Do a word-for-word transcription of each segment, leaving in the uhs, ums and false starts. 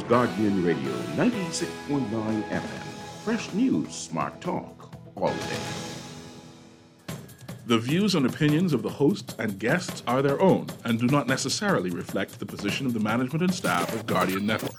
Guardian Radio, ninety-six point nine F M. Fresh news, smart talk, all day. The views and opinions of the hosts and guests are their own and do not necessarily reflect the position of the management and staff of Guardian Network.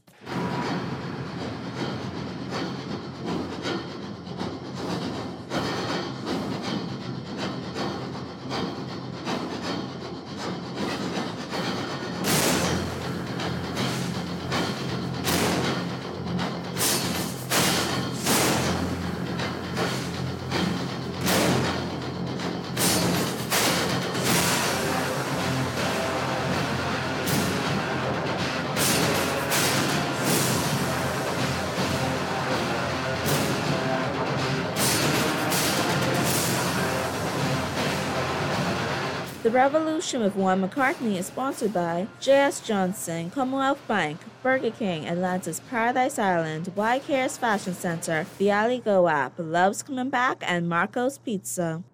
The Revolution with Juan McCartney is sponsored by J S Johnson, Commonwealth Bank, Burger King, Atlantis Paradise Island, Y Cares Fashion Center, the Ali Go app, Love's Coming Back, and Marco's Pizza.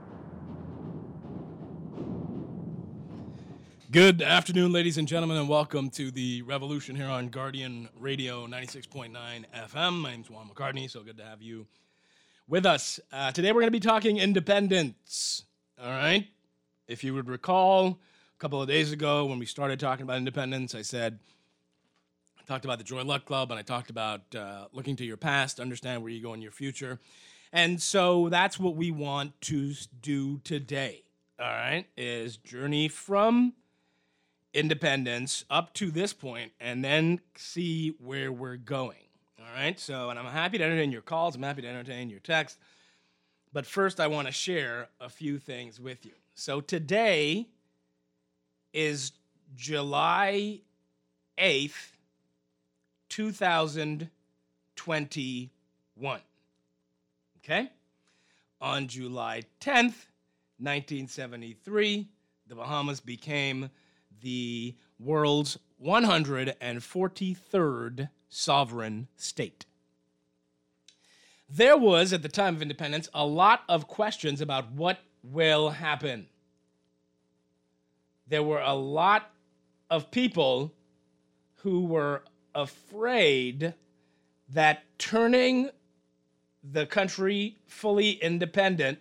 Good afternoon, ladies and gentlemen, and welcome to the Revolution here on Guardian Radio ninety-six point nine F M. My name's Juan McCartney, so good to have you with us. Uh, today we're going to be talking independence, all right? If you would recall, a couple of days ago when we started talking about independence, I said, I talked about the Joy Luck Club, and I talked about uh, looking to your past, understand where you go in your future. And so that's what we want to do today, all right, is journey from independence up to this point and then see where we're going, all right? So, and I'm happy to entertain your calls. I'm happy to entertain your texts. But first, I want to share a few things with you. So today is July eighth, two thousand twenty-one, okay? On July tenth, nineteen seventy-three, the Bahamas became the world's one hundred forty-third sovereign state. There was, at the time of independence, a lot of questions about what will happen. There were a lot of people who were afraid that turning the country fully independent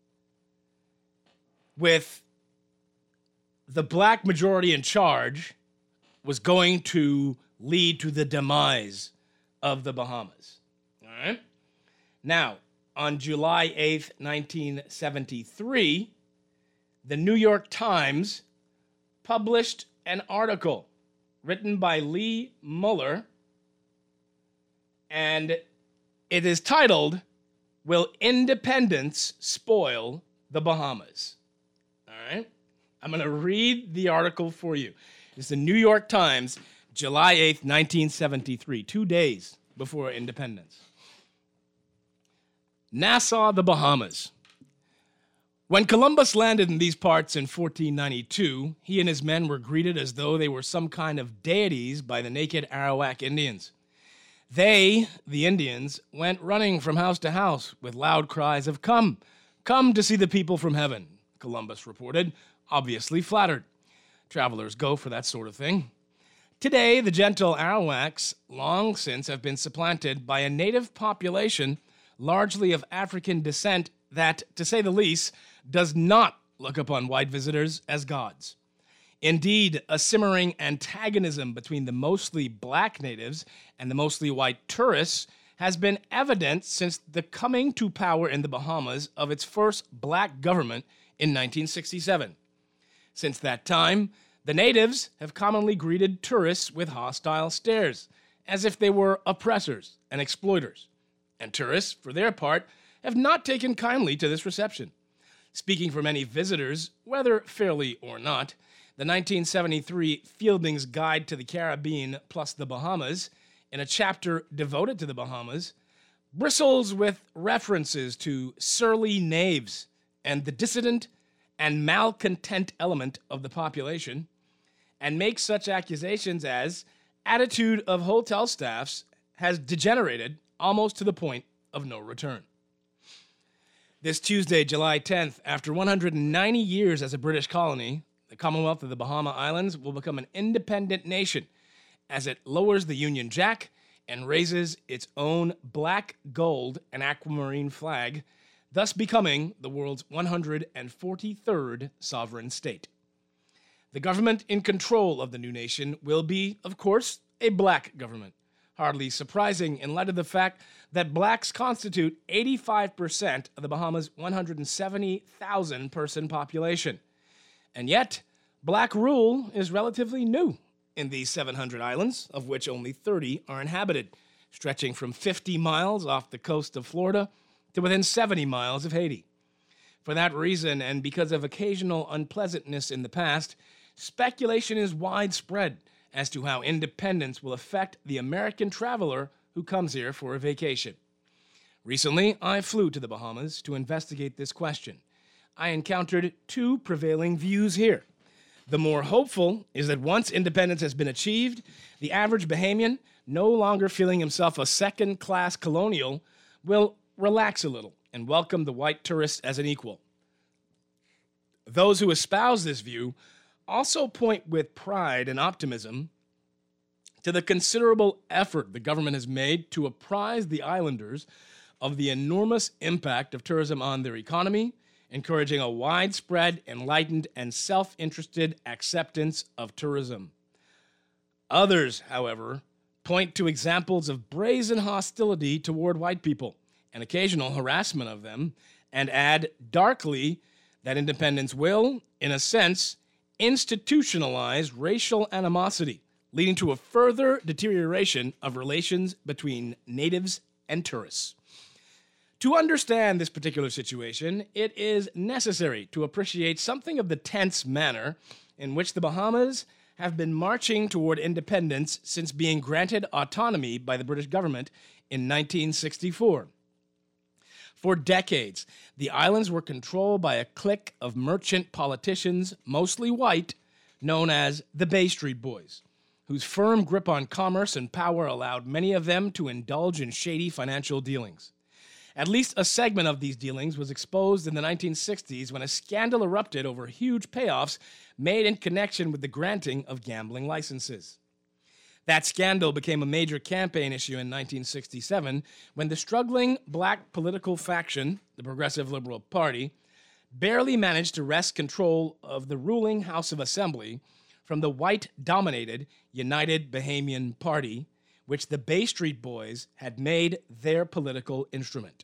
with the black majority in charge was going to lead to the demise of the Bahamas. All right? Now, on July eighth, nineteen seventy-three, the New York Times published an article written by Lee Muller, and it is titled, "Will Independence Spoil the Bahamas?" All right? I'm going to read the article for you. It's the New York Times, July eighth, nineteen seventy-three, two days before independence. Nassau, the Bahamas. When Columbus landed in these parts in fourteen ninety-two, he and his men were greeted as though they were some kind of deities by the naked Arawak Indians. They, the Indians, went running from house to house with loud cries of, "Come, come to see the people from heaven," Columbus reported, obviously flattered. Travelers go for that sort of thing. Today, the gentle Arawaks long since have been supplanted by a native population largely of African descent that, to say the least, does not look upon white visitors as gods. Indeed, a simmering antagonism between the mostly black natives and the mostly white tourists has been evident since the coming to power in the Bahamas of its first black government in nineteen sixty-seven. Since that time, the natives have commonly greeted tourists with hostile stares, as if they were oppressors and exploiters. And tourists, for their part, have not taken kindly to this reception. Speaking for many visitors, whether fairly or not, the nineteen seventy-three Fielding's Guide to the Caribbean plus the Bahamas, in a chapter devoted to the Bahamas, bristles with references to surly knaves and the dissident and malcontent element of the population, and makes such accusations as attitude of hotel staffs has degenerated almost to the point of no return. This Tuesday, July tenth, after one hundred ninety years as a British colony, the Commonwealth of the Bahama Islands will become an independent nation as it lowers the Union Jack and raises its own black, gold, and aquamarine flag, thus becoming the world's one hundred forty-third sovereign state. The government in control of the new nation will be, of course, a black government. Hardly surprising in light of the fact that blacks constitute eighty-five percent of the Bahamas' one hundred seventy thousand person population. And yet, black rule is relatively new in these seven hundred islands, of which only thirty are inhabited, stretching from fifty miles off the coast of Florida to within seventy miles of Haiti. For that reason, and because of occasional unpleasantness in the past, speculation is widespread as to how independence will affect the American traveler who comes here for a vacation. Recently, I flew to the Bahamas to investigate this question. I encountered two prevailing views here. The more hopeful is that once independence has been achieved, the average Bahamian, no longer feeling himself a second-class colonial, will relax a little and welcome the white tourist as an equal. Those who espouse this view also point with pride and optimism to the considerable effort the government has made to apprise the islanders of the enormous impact of tourism on their economy, encouraging a widespread, enlightened, and self-interested acceptance of tourism. Others, however, point to examples of brazen hostility toward white people and occasional harassment of them, and add darkly that independence will, in a sense, institutionalize racial animosity, leading to a further deterioration of relations between natives and tourists. To understand this particular situation, it is necessary to appreciate something of the tense manner in which the Bahamas have been marching toward independence since being granted autonomy by the British government in nineteen sixty-four. For decades, the islands were controlled by a clique of merchant politicians, mostly white, known as the Bay Street Boys, whose firm grip on commerce and power allowed many of them to indulge in shady financial dealings. At least a segment of these dealings was exposed in the nineteen sixties when a scandal erupted over huge payoffs made in connection with the granting of gambling licenses. That scandal became a major campaign issue in nineteen sixty-seven when the struggling black political faction, the Progressive Liberal Party, barely managed to wrest control of the ruling House of Assembly from the white-dominated United Bahamian Party, which the Bay Street Boys had made their political instrument.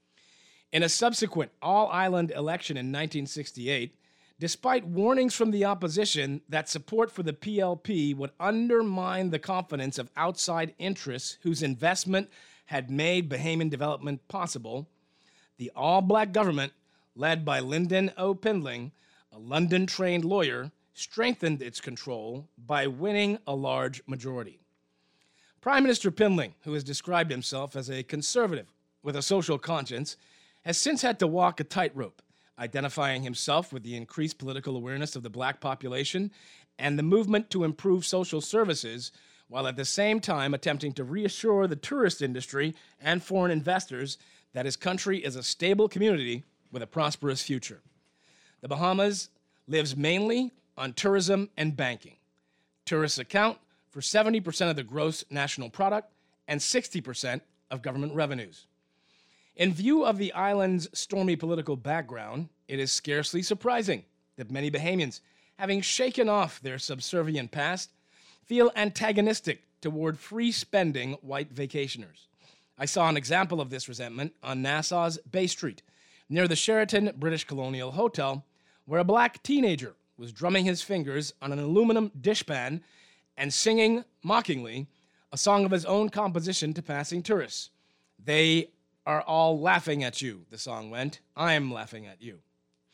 In a subsequent all-island election in nineteen sixty-eight, despite warnings from the opposition that support for the P L P would undermine the confidence of outside interests whose investment had made Bahamian development possible, the all-black government, led by Lyndon O. Pindling, a London-trained lawyer, strengthened its control by winning a large majority. Prime Minister Pindling, who has described himself as a conservative with a social conscience, has since had to walk a tightrope, identifying himself with the increased political awareness of the black population and the movement to improve social services, while at the same time attempting to reassure the tourist industry and foreign investors that his country is a stable community with a prosperous future. The Bahamas lives mainly on tourism and banking. Tourists account for seventy percent of the gross national product and sixty percent of government revenues. In view of the island's stormy political background, it is scarcely surprising that many Bahamians, having shaken off their subservient past, feel antagonistic toward free-spending white vacationers. I saw an example of this resentment on Nassau's Bay Street, near the Sheraton British Colonial Hotel, where a black teenager was drumming his fingers on an aluminum dishpan and singing, mockingly, a song of his own composition to passing tourists. They are all laughing at you, the song went. I'm laughing at you.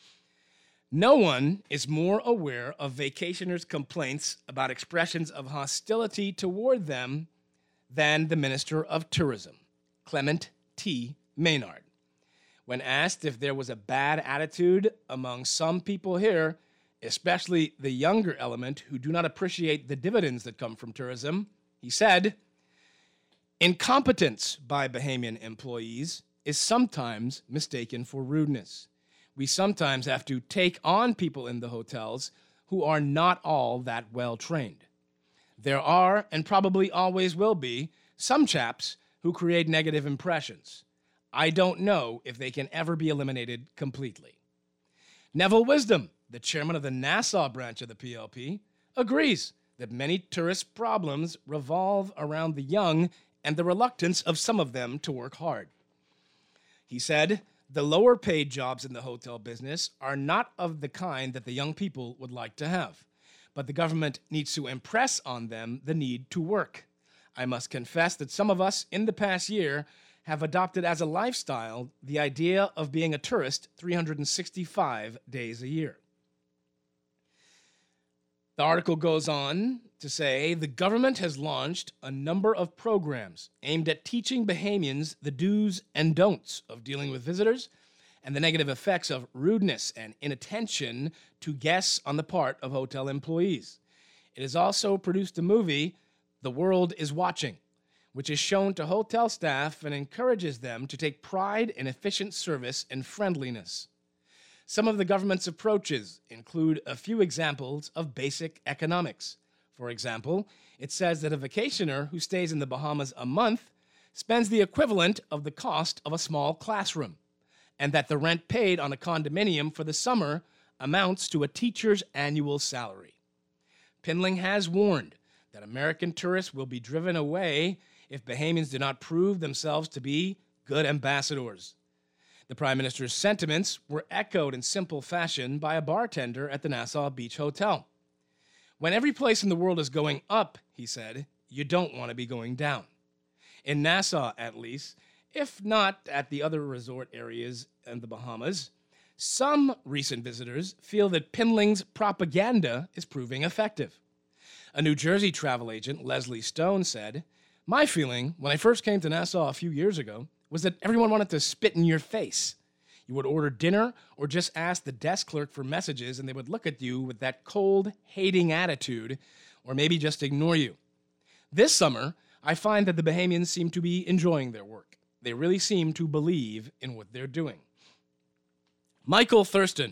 No one is more aware of vacationers' complaints about expressions of hostility toward them than the Minister of Tourism, Clement T. Maynard. When asked if there was a bad attitude among some people here, especially the younger element who do not appreciate the dividends that come from tourism, he said, "Incompetence by Bahamian employees is sometimes mistaken for rudeness. We sometimes have to take on people in the hotels who are not all that well trained. There are, and probably always will be, some chaps who create negative impressions. I don't know if they can ever be eliminated completely. Neville Wisdom, the chairman of the Nassau branch of the P L P, agrees that many tourist problems revolve around the young and the reluctance of some of them to work hard. He said, the lower paid jobs in the hotel business are not of the kind that the young people would like to have, but the government needs to impress on them the need to work. I must confess that some of us in the past year have adopted as a lifestyle the idea of being a tourist three hundred sixty-five days a year. The article goes on to say the government has launched a number of programs aimed at teaching Bahamians the do's and don'ts of dealing with visitors and the negative effects of rudeness and inattention to guests on the part of hotel employees. It has also produced a movie, The World is Watching, which is shown to hotel staff and encourages them to take pride in efficient service and friendliness. Some of the government's approaches include a few examples of basic economics. For example, it says that a vacationer who stays in the Bahamas a month spends the equivalent of the cost of a small classroom, and that the rent paid on a condominium for the summer amounts to a teacher's annual salary. Pinling has warned that American tourists will be driven away if Bahamians do not prove themselves to be good ambassadors. The Prime Minister's sentiments were echoed in simple fashion by a bartender at the Nassau Beach Hotel. When every place in the world is going up, he said, you don't want to be going down. In Nassau, at least, if not at the other resort areas in the Bahamas, some recent visitors feel that Pinling's propaganda is proving effective. A New Jersey travel agent, Leslie Stone, said, my feeling when I first came to Nassau a few years ago was that everyone wanted to spit in your face. You would order dinner or just ask the desk clerk for messages and they would look at you with that cold, hating attitude or maybe just ignore you. This summer, I find that the Bahamians seem to be enjoying their work. They really seem to believe in what they're doing. Michael Thurston,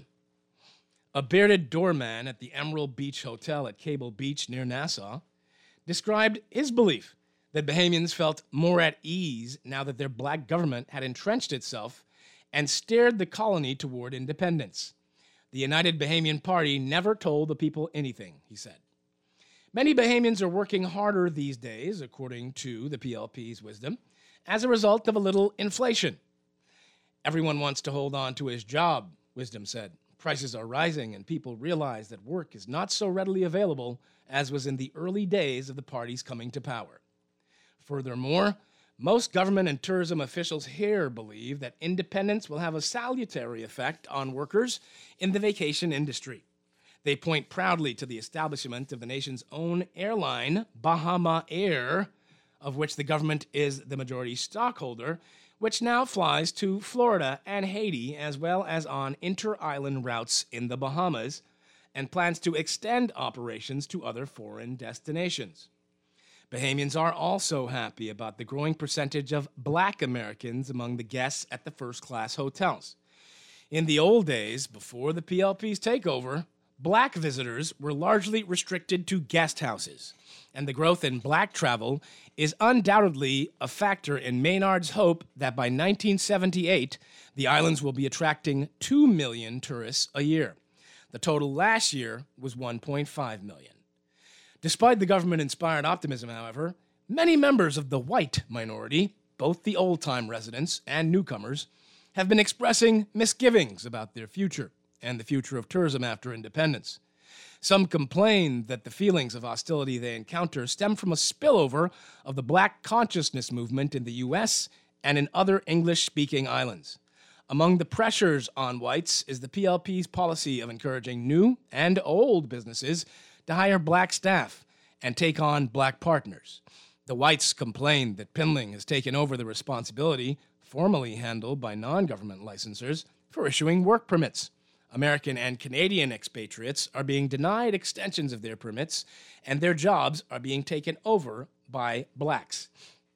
a bearded doorman at the Emerald Beach Hotel at Cable Beach near Nassau, described his belief that Bahamians felt more at ease now that their black government had entrenched itself and steered the colony toward independence. The United Bahamian Party never told the people anything, he said. Many Bahamians are working harder these days, according to the P L P's wisdom, as a result of a little inflation. Everyone wants to hold on to his job, Wisdom said. Prices are rising and people realize that work is not so readily available as was in the early days of the party's coming to power. Furthermore, most government and tourism officials here believe that independence will have a salutary effect on workers in the vacation industry. They point proudly to the establishment of the nation's own airline, Bahama Air, of which the government is the majority stockholder, which now flies to Florida and Haiti as well as on inter-island routes in the Bahamas, and plans to extend operations to other foreign destinations. Bahamians are also happy about the growing percentage of black Americans among the guests at the first-class hotels. In the old days, before the P L P's takeover, black visitors were largely restricted to guest houses, and the growth in black travel is undoubtedly a factor in Maynard's hope that by nineteen seventy-eight, the islands will be attracting two million tourists a year. The total last year was one point five million. Despite the government-inspired optimism, however, many members of the white minority, both the old-time residents and newcomers, have been expressing misgivings about their future and the future of tourism after independence. Some complain that the feelings of hostility they encounter stem from a spillover of the black consciousness movement in the U S and in other English-speaking islands. Among the pressures on whites is the P L P's policy of encouraging new and old businesses to hire black staff and take on black partners. The whites complain that Pinling has taken over the responsibility, formerly handled by non-government licensors, for issuing work permits. American and Canadian expatriates are being denied extensions of their permits, and their jobs are being taken over by blacks.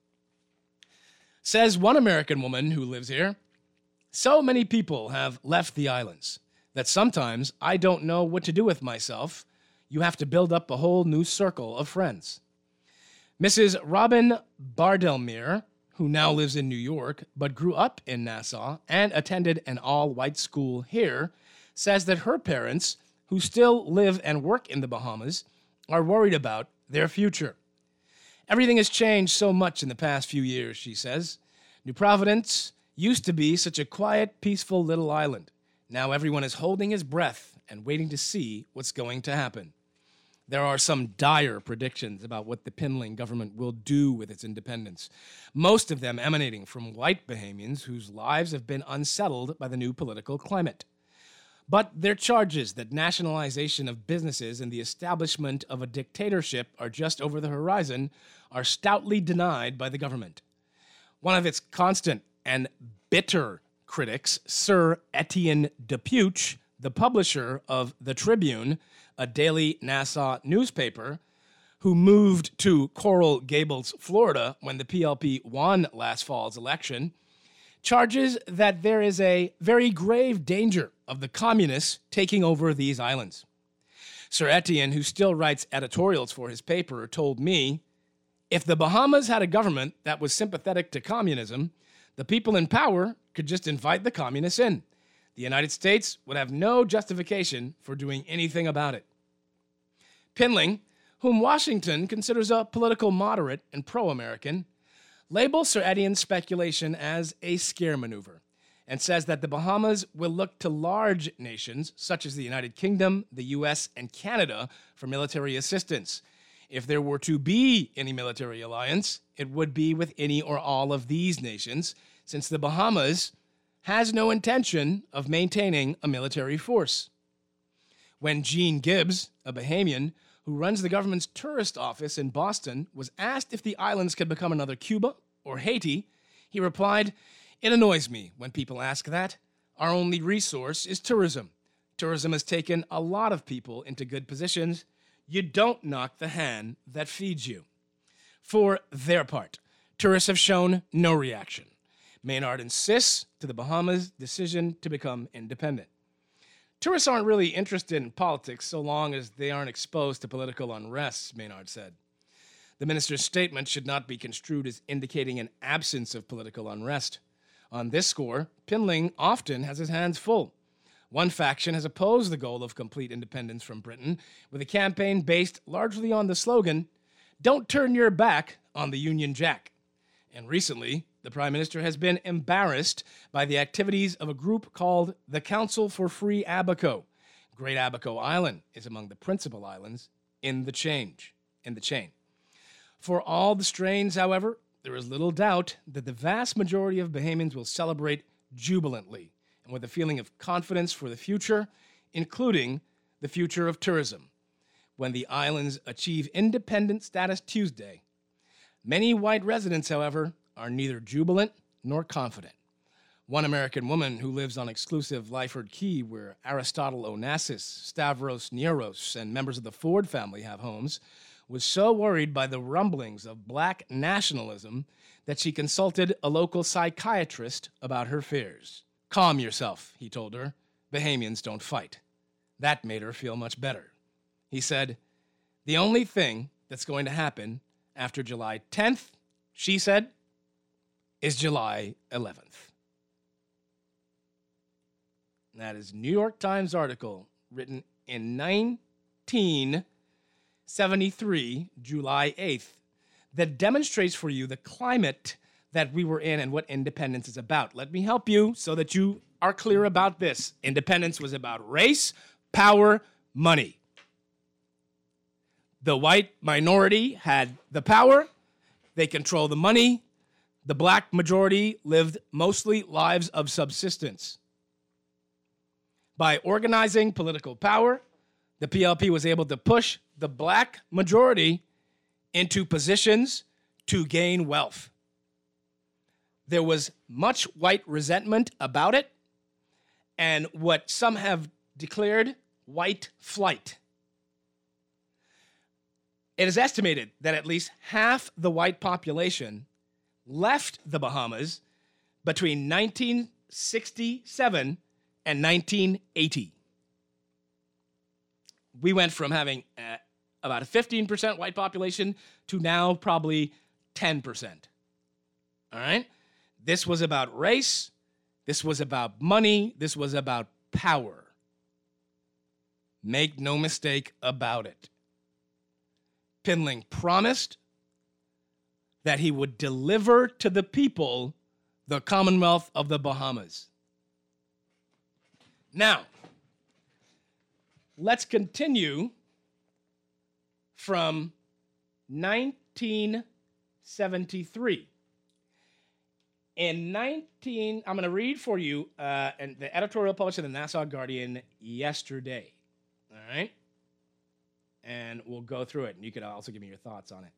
Says one American woman who lives here, so many people have left the islands that sometimes I don't know what to do with myself. you have to build up a whole new circle of friends. Missus Robin Bardelmeer, who now lives in New York but grew up in Nassau and attended an all-white school here, says that her parents, who still live and work in the Bahamas, are worried about their future. Everything has changed so much in the past few years, she says. New Providence used to be such a quiet, peaceful little island. Now everyone is holding his breath and waiting to see what's going to happen. There are some dire predictions about what the Pinling government will do with its independence, most of them emanating from white Bahamians whose lives have been unsettled by the new political climate. But their charges that nationalization of businesses and the establishment of a dictatorship are just over the horizon are stoutly denied by the government. One of its constant and bitter critics, Sir Etienne Depuch, the publisher of The Tribune, a daily Nassau newspaper, who moved to Coral Gables, Florida, when the P L P won last fall's election, charges that there is a very grave danger of the communists taking over these islands. Sir Etienne, who still writes editorials for his paper, told me, if the Bahamas had a government that was sympathetic to communism, the people in power could just invite the communists in. The United States would have no justification for doing anything about it. Pinling, whom Washington considers a political moderate and pro-American, labels Sir Etienne's speculation as a scare maneuver and says that the Bahamas will look to large nations such as the United Kingdom, the U S, and Canada for military assistance. If there were to be any military alliance, it would be with any or all of these nations, since the Bahamas has no intention of maintaining a military force. When Gene Gibbs, a Bahamian who runs the government's tourist office in Boston, was asked if the islands could become another Cuba or Haiti, he replied, "It annoys me when people ask that. Our only resource is tourism. Tourism has taken a lot of people into good positions. You don't knock the hand that feeds you." For their part, tourists have shown no reaction. Maynard insists to the Bahamas' decision to become independent. Tourists aren't really interested in politics so long as they aren't exposed to political unrest, Maynard said. The minister's statement should not be construed as indicating an absence of political unrest. On this score, Pinling often has his hands full. One faction has opposed the goal of complete independence from Britain with a campaign based largely on the slogan, "Don't turn your back on the Union Jack." And recently, the Prime Minister has been embarrassed by the activities of a group called the Council for Free Abaco. Great Abaco Island is among the principal islands in the change, in the chain. For all the strains, however, there is little doubt that the vast majority of Bahamians will celebrate jubilantly and with a feeling of confidence for the future, including the future of tourism, when the islands achieve independent status Tuesday. Many white residents, however, are neither jubilant nor confident. One American woman who lives on exclusive Lyford Key, where Aristotle Onassis, Stavros Nieros, and members of the Ford family have homes, was so worried by the rumblings of black nationalism that she consulted a local psychiatrist about her fears. "Calm yourself," he told her. "Bahamians don't fight." That made her feel much better. He said, "The only thing that's going to happen after July tenth, she said, is July eleventh. That is a New York Times article written in nineteen seventy-three, July eighth, that demonstrates for you the climate that we were in and what independence is about. Let me help you so that you are clear about this. Independence was about race, power, money. The white minority had the power. They control the money. The black majority lived mostly lives of subsistence. By organizing political power, the P L P was able to push the black majority into positions to gain wealth. There was much white resentment about it, and what some have declared white flight. It is estimated that at least half the white population left the Bahamas between nineteen sixty-seven and nineteen eighty. we went from having uh, about a fifteen percent white population to now probably ten percent. All right? This was about race. This was about money. This was about power. Make no mistake about it. Pinling promised that he would deliver to the people the Commonwealth of the Bahamas. Now, let's continue from nineteen seventy-three. In nineteen, I'm going to read for you uh, and the editorial published in the Nassau Guardian yesterday. All right? And we'll go through it, and you could also give me your thoughts on it.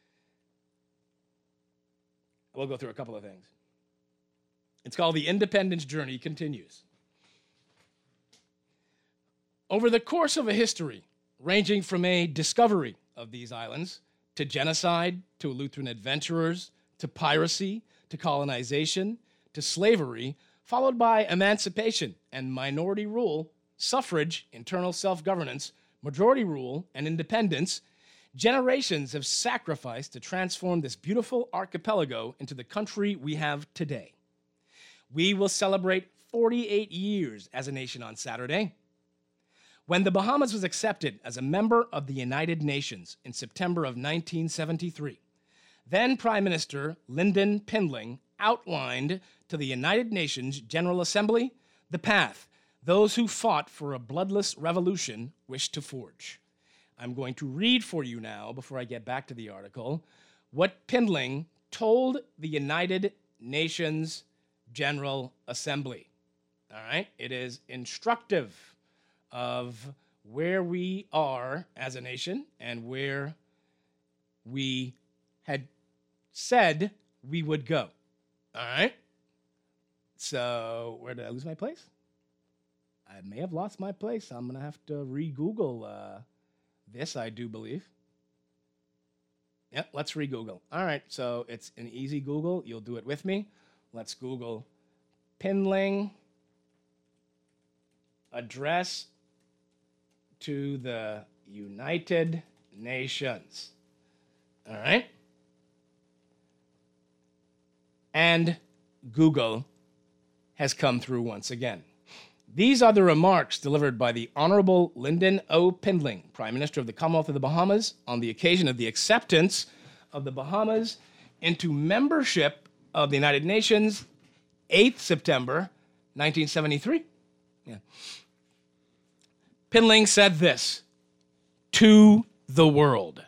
We'll go through a couple of things. It's called The Independence Journey Continues. Over the course of a history ranging from a discovery of these islands to genocide, to Lutheran adventurers, to piracy, to colonization, to slavery, followed by emancipation and minority rule, suffrage, internal self-governance, majority rule, and independence, generations have sacrificed to transform this beautiful archipelago into the country we have today. We will celebrate forty-eight years as a nation on Saturday. When the Bahamas was accepted as a member of the United Nations in September of nineteen seventy-three, then Prime Minister Lynden Pinling outlined to the United Nations General Assembly the path those who fought for a bloodless revolution wished to forge. I'm going to read for you now, before I get back to the article, what Pinling told the United Nations General Assembly. All right? It is instructive of where we are as a nation and where we had said we would go. All right? So, where did I lose my place? I may have lost my place. I'm going to have to re-Google uh, this, I do believe. Yeah, let's re-Google. All right, so it's an easy Google. You'll do it with me. Let's Google Pinling address to the United Nations. All right? And Google has come through once again. These are the remarks delivered by the Honorable Lynden O. Pinling, Prime Minister of the Commonwealth of the Bahamas, on the occasion of the acceptance of the Bahamas into membership of the United Nations, eighth September nineteen seventy-three. Yeah. Pinling said this to the world.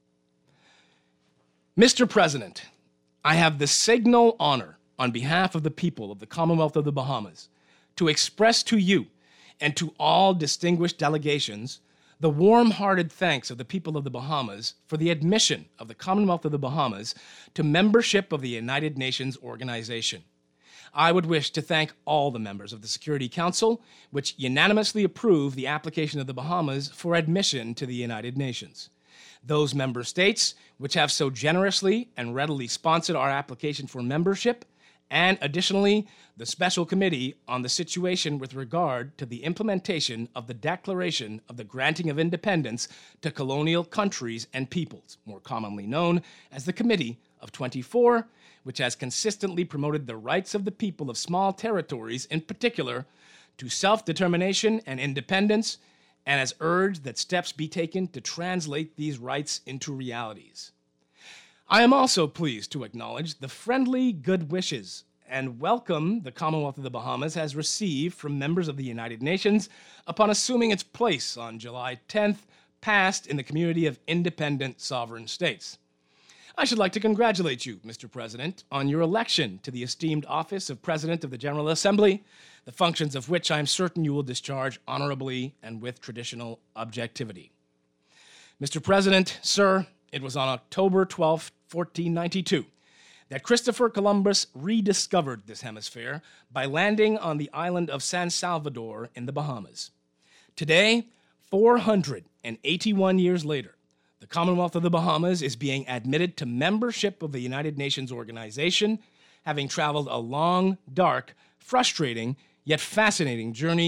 Mister President, I have the signal honor on behalf of the people of the Commonwealth of the Bahamas to express to you and to all distinguished delegations the warm-hearted thanks of the people of the Bahamas for the admission of the Commonwealth of the Bahamas to membership of the United Nations organization. I would wish to thank all the members of the Security Council, which unanimously approved the application of the Bahamas for admission to the United Nations. Those member states which have so generously and readily sponsored our application for membership, and additionally, the Special Committee on the Situation with regard to the implementation of the Declaration of the Granting of Independence to Colonial Countries and Peoples, more commonly known as the Committee of twenty-four, which has consistently promoted the rights of the people of small territories, in particular, to self-determination and independence, and has urged that steps be taken to translate these rights into realities. I am also pleased to acknowledge the friendly good wishes and welcome the Commonwealth of the Bahamas has received from members of the United Nations upon assuming its place on July tenth, passed in the community of independent sovereign states. I should like to congratulate you, Mister President, on your election to the esteemed office of President of the General Assembly, the functions of which I am certain you will discharge honorably and with traditional objectivity. Mister President, sir, it was on October twelfth, fourteen ninety-two, that Christopher Columbus rediscovered this hemisphere by landing on the island of San Salvador in the Bahamas. Today, four hundred eighty-one years later, the Commonwealth of the Bahamas is being admitted to membership of the United Nations organization, having traveled a long, dark, frustrating, yet fascinating journey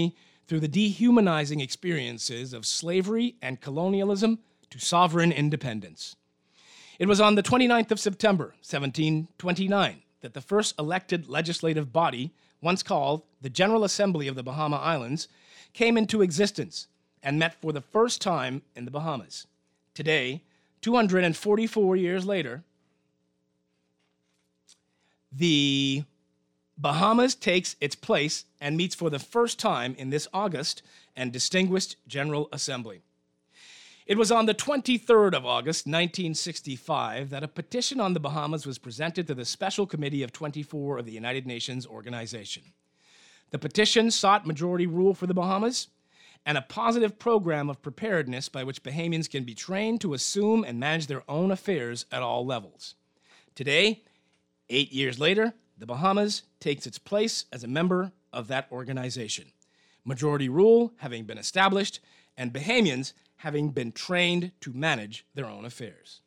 through the dehumanizing experiences of slavery and colonialism to sovereign independence. It was on the twenty-ninth of September, seventeen twenty-nine, that the first elected legislative body, once called the General Assembly of the Bahama Islands, came into existence and met for the first time in the Bahamas. Today, two hundred forty-four years later, the Bahamas takes its place and meets for the first time in this august and distinguished General Assembly. It was on the twenty-third of August, nineteen sixty-five, that a petition on the Bahamas was presented to the Special Committee of twenty-four of the United Nations Organization. The petition sought majority rule for the Bahamas and a positive program of preparedness by which Bahamians can be trained to assume and manage their own affairs at all levels. Today, eight years later, the Bahamas takes its place as a member of that organization, majority rule having been established and Bahamians having been trained to manage their own affairs.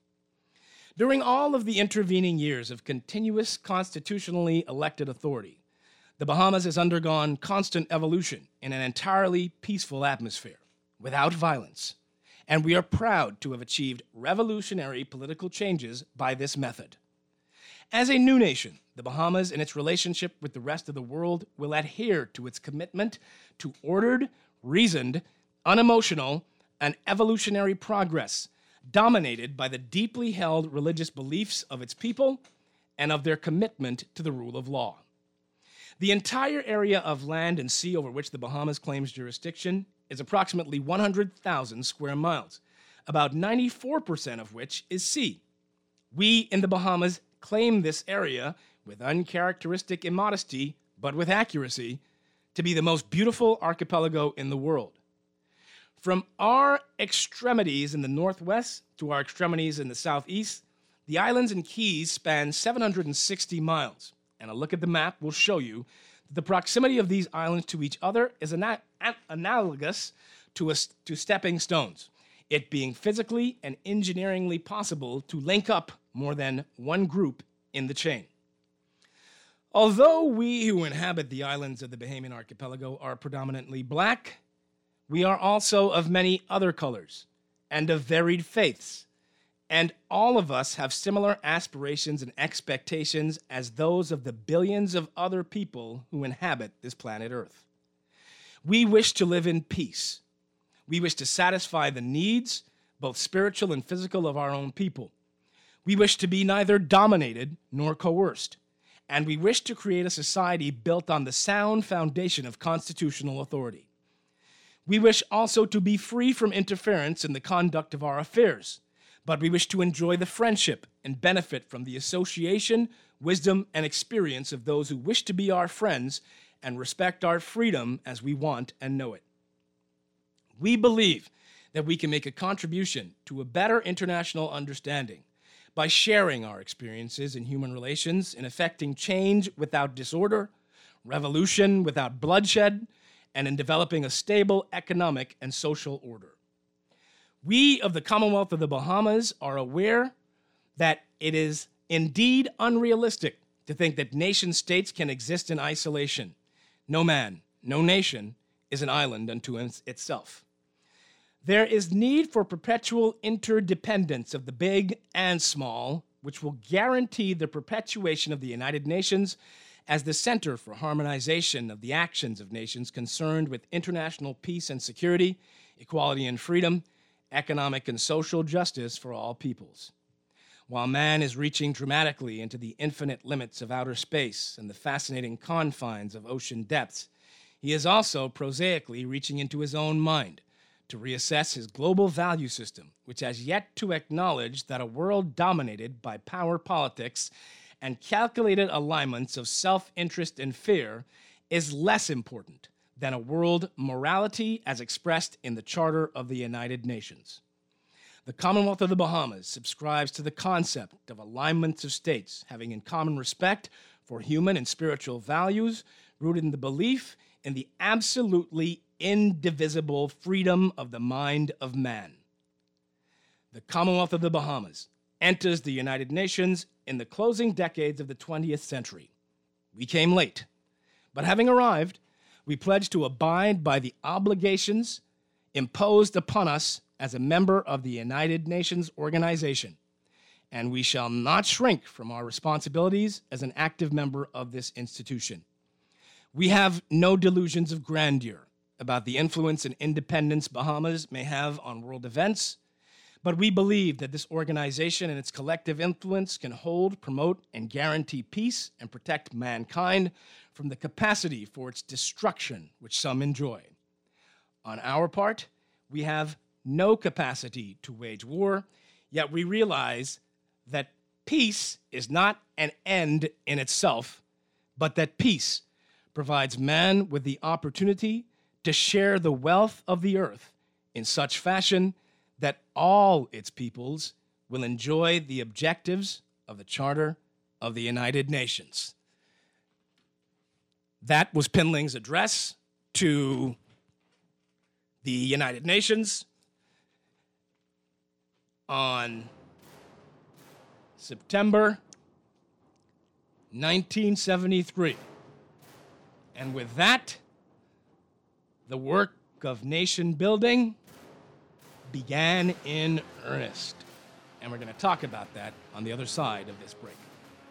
During all of the intervening years of continuous constitutionally elected authority, the Bahamas has undergone constant evolution in an entirely peaceful atmosphere, without violence, and we are proud to have achieved revolutionary political changes by this method. As a new nation, the Bahamas, in its relationship with the rest of the world, will adhere to its commitment to ordered, reasoned, unemotional, and evolutionary progress, dominated by the deeply held religious beliefs of its people and of their commitment to the rule of law. The entire area of land and sea over which the Bahamas claims jurisdiction is approximately one hundred thousand square miles, about ninety-four percent of which is sea. We in the Bahamas claim this area with uncharacteristic immodesty, but with accuracy, to be the most beautiful archipelago in the world. From our extremities in the northwest to our extremities in the southeast, the islands and keys span seven hundred sixty miles. And a look at the map will show you that the proximity of these islands to each other is ana- an- analogous to, a, to stepping stones, it being physically and engineeringly possible to link up more than one group in the chain. Although we who inhabit the islands of the Bahamian archipelago are predominantly black, we are also of many other colors and of varied faiths, and all of us have similar aspirations and expectations as those of the billions of other people who inhabit this planet Earth. We wish to live in peace. We wish to satisfy the needs, both spiritual and physical, of our own people. We wish to be neither dominated nor coerced, and we wish to create a society built on the sound foundation of constitutional authority. We wish also to be free from interference in the conduct of our affairs, but we wish to enjoy the friendship and benefit from the association, wisdom, and experience of those who wish to be our friends and respect our freedom as we want and know it. We believe that we can make a contribution to a better international understanding by sharing our experiences in human relations in effecting change without disorder, revolution without bloodshed, and in developing a stable economic and social order. We of the Commonwealth of the Bahamas are aware that it is indeed unrealistic to think that nation-states can exist in isolation. No man, no nation is an island unto itself. There is need for perpetual interdependence of the big and small, which will guarantee the perpetuation of the United Nations as the center for harmonization of the actions of nations concerned with international peace and security, equality and freedom, economic and social justice for all peoples. While man is reaching dramatically into the infinite limits of outer space and the fascinating confines of ocean depths, he is also prosaically reaching into his own mind to reassess his global value system, which has yet to acknowledge that a world dominated by power politics and calculated alignments of self-interest and fear is less important than a world morality as expressed in the Charter of the United Nations. The Commonwealth of the Bahamas subscribes to the concept of alignments of states having in common respect for human and spiritual values rooted in the belief in the absolutely indivisible freedom of the mind of man. The Commonwealth of the Bahamas enters the United Nations in the closing decades of the twentieth century. We came late, but having arrived, We pledge to abide by the obligations imposed upon us as a member of the United Nations organization, and we shall not shrink from our responsibilities as an active member of this institution. We have no delusions of grandeur about the influence and independence Bahamas may have on world events, but we believe that this organization and its collective influence can hold, promote, and guarantee peace and protect mankind from the capacity for its destruction, which some enjoy. On our part, we have no capacity to wage war, yet we realize that peace is not an end in itself, but that peace provides man with the opportunity to share the wealth of the earth in such fashion that all its peoples will enjoy the objectives of the Charter of the United Nations. That was Pinling's address to the United Nations on September nineteen seventy-three. And with that, the work of nation building began in earnest. And we're going to talk about that on the other side of this break.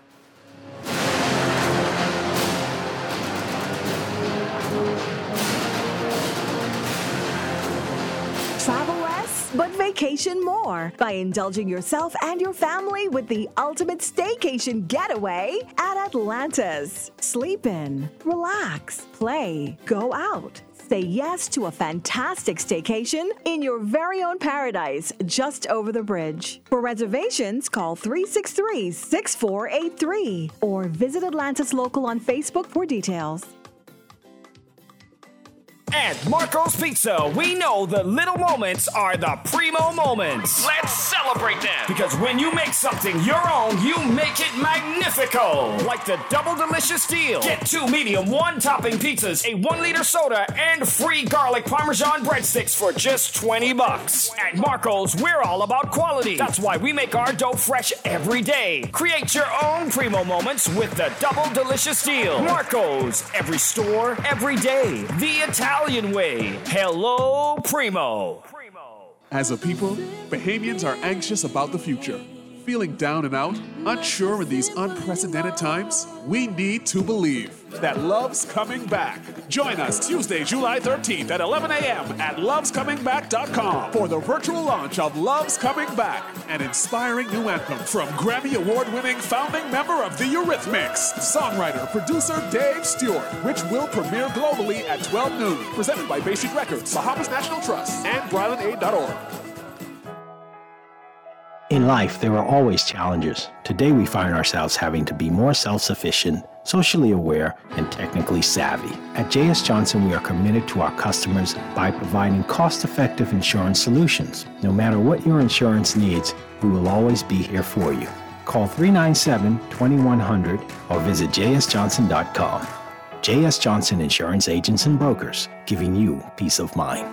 Travel less, but vacation more by indulging yourself and your family with the ultimate staycation getaway at Atlantis. Sleep in, relax, play, go out. Say yes to a fantastic staycation in your very own paradise just over the bridge. For reservations, call three six three, six four eight three or visit Atlantis Local on Facebook for details. At Marco's Pizza, we know the little moments are the primo moments. Let's celebrate them. Because when you make something your own, you make it magnifico. Like the double delicious deal. Get two medium one-topping pizzas, a one-liter soda, and free garlic Parmesan breadsticks for just twenty bucks. At Marco's, we're all about quality. That's why we make our dough fresh every day. Create your own primo moments with the double delicious deal. Marco's, every store, every day. The Italian way. Hello, Primo. As a people, Bahamians are anxious about the future. Feeling down and out, unsure in these unprecedented times? We need to believe that love's coming back. Join us Tuesday, July thirteenth at eleven a.m. at loves coming back dot com for the virtual launch of Love's Coming Back, an inspiring new anthem from Grammy Award-winning founding member of the Eurythmics, songwriter, producer Dave Stewart, which will premiere globally at twelve noon. Presented by Bay Street Records, Bahamas National Trust, and Bryland Aid dot org. In life, there are always challenges. Today, we find ourselves having to be more self-sufficient, socially aware, and technically savvy. At J S Johnson, we are committed to our customers by providing cost-effective insurance solutions. No matter what your insurance needs, we will always be here for you. Call three nine seven, two one zero zero or visit j s johnson dot com. J S Johnson Insurance Agents and Brokers, giving you peace of mind.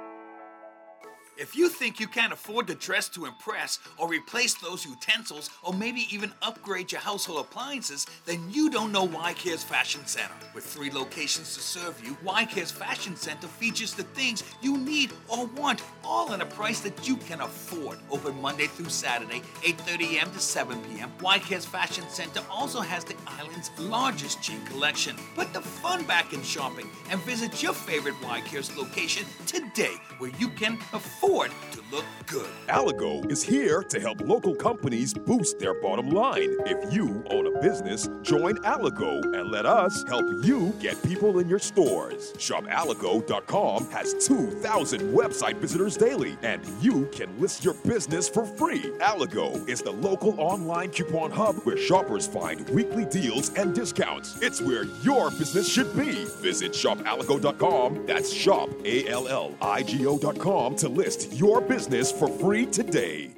If you think you can't afford to dress to impress or replace those utensils or maybe even upgrade your household appliances, then you don't know Y Cares Fashion Center. With three locations to serve you, Y Cares Fashion Center features the things you need or want, all at a price that you can afford. Open Monday through Saturday, eight thirty a.m. to seven p.m. Y Cares Fashion Center also has the island's largest jean collection. Put the fun back in shopping and visit your favorite Y Cares location today, where you can afford to look good. Aligo is here to help local companies boost their bottom line. If you own a business, join Aligo and let us help you get people in your stores. shop aligo dot com has two thousand website visitors daily, and you can list your business for free. Aligo is the local online coupon hub where shoppers find weekly deals and discounts. It's where your business should be. Visit shop aligo dot com. That's shop, A L L I G O dot com to list your business for free today.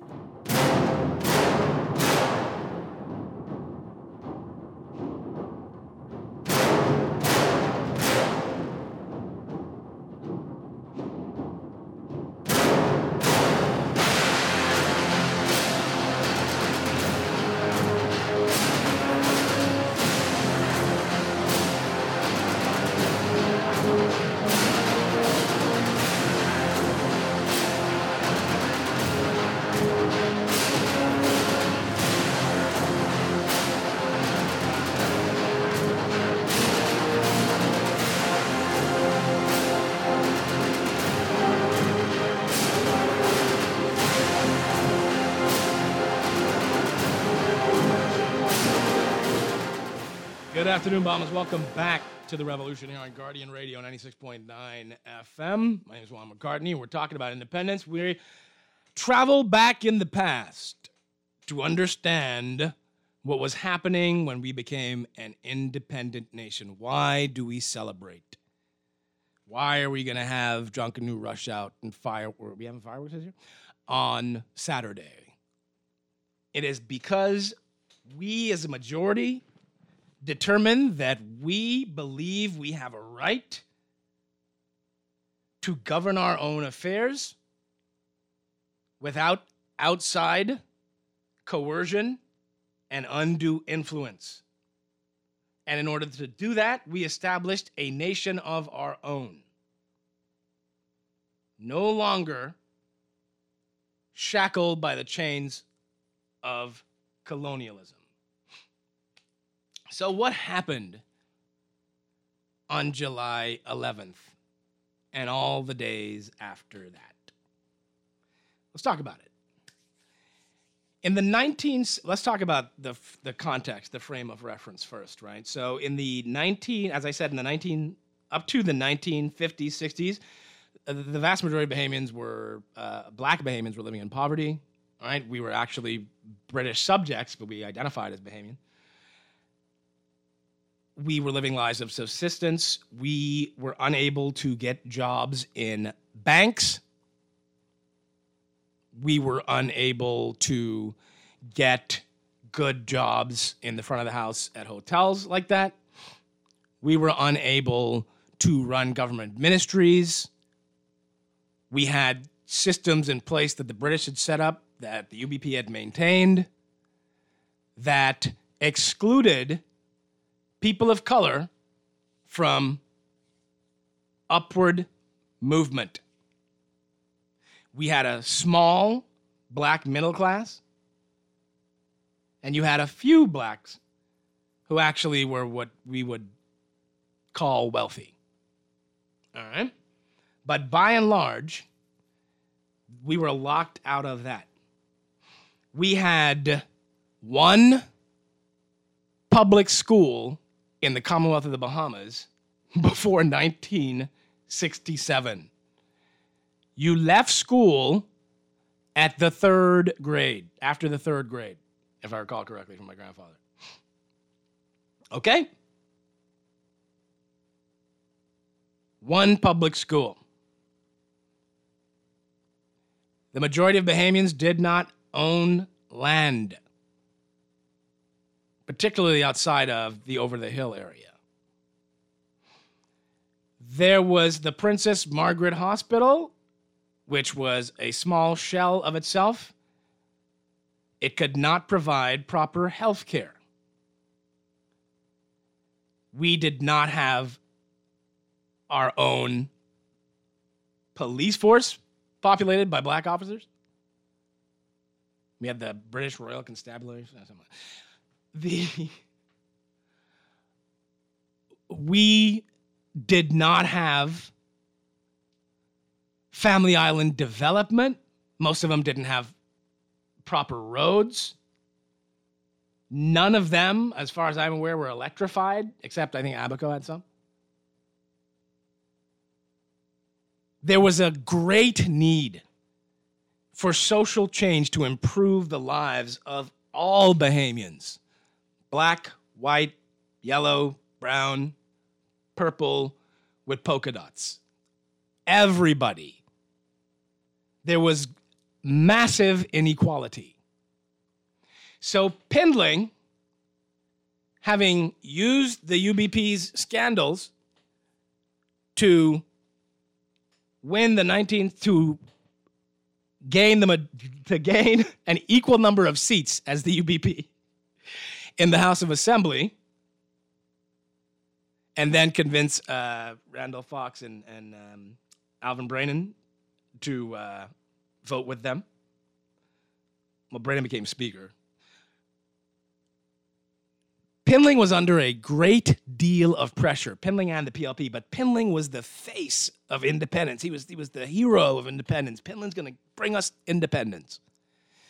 Good afternoon, bombers. Welcome back to the Revolution here on Guardian Radio ninety-six point nine F M. My name is Juan McCartney. We're talking about independence. We travel back in the past to understand what was happening when we became an independent nation. Why do we celebrate? Why are we going to have Drunken New Rush out and fire? Are we having fireworks this year? On Saturday. It is because we as a majority determined that we believe we have a right to govern our own affairs without outside coercion and undue influence. And in order to do that, we established a nation of our own. No longer shackled by the chains of colonialism. So what happened on July eleventh and all the days after that? Let's talk about it. In the nineteen, let's talk about the the context, the frame of reference first, right? So in the nineteen, as I said, in the nineteen, up to the nineteen fifties, sixties, uh, the vast majority of Bahamians were, uh, black Bahamians were living in poverty, right? We were actually British subjects, but we identified as Bahamian. We were living lives of subsistence. We were unable to get jobs in banks. We were unable to get good jobs in the front of the house at hotels like that. We were unable to run government ministries. We had systems in place that the British had set up, that the U B P had maintained, that excluded people of color from upward movement. We had a small black middle class, and you had a few blacks who actually were what we would call wealthy. All right? But by and large, we were locked out of that. We had one public school in the Commonwealth of the Bahamas before nineteen sixty-seven. You left school at the third grade, after the third grade, if I recall correctly from my grandfather. Okay? One public school. The majority of Bahamians did not own land, particularly outside of the over-the-hill area. There was the Princess Margaret Hospital, which was a small shell of itself. It could not provide proper health care. We did not have our own police force populated by black officers. We had the British Royal Constabulary. The, we did not have Family Island development. Most of them didn't have proper roads. None of them, as far as I'm aware, were electrified, except I think Abaco had some. There was a great need for social change to improve the lives of all Bahamians. Black, white, yellow, brown, purple, with polka dots. Everybody. There was massive inequality. So Pindling, having used the U B P's scandals to win the nineteenth, to gain the to gain an equal number of seats as the U B P in the House of Assembly, and then convince uh, Randall Fox and, and um, Alvin Brannan to uh, vote with them. Well, Brannan became Speaker. Pindling was under a great deal of pressure, Pindling and the P L P, but Pindling was the face of independence. He was, he was the hero of independence. Pindling's going to bring us independence.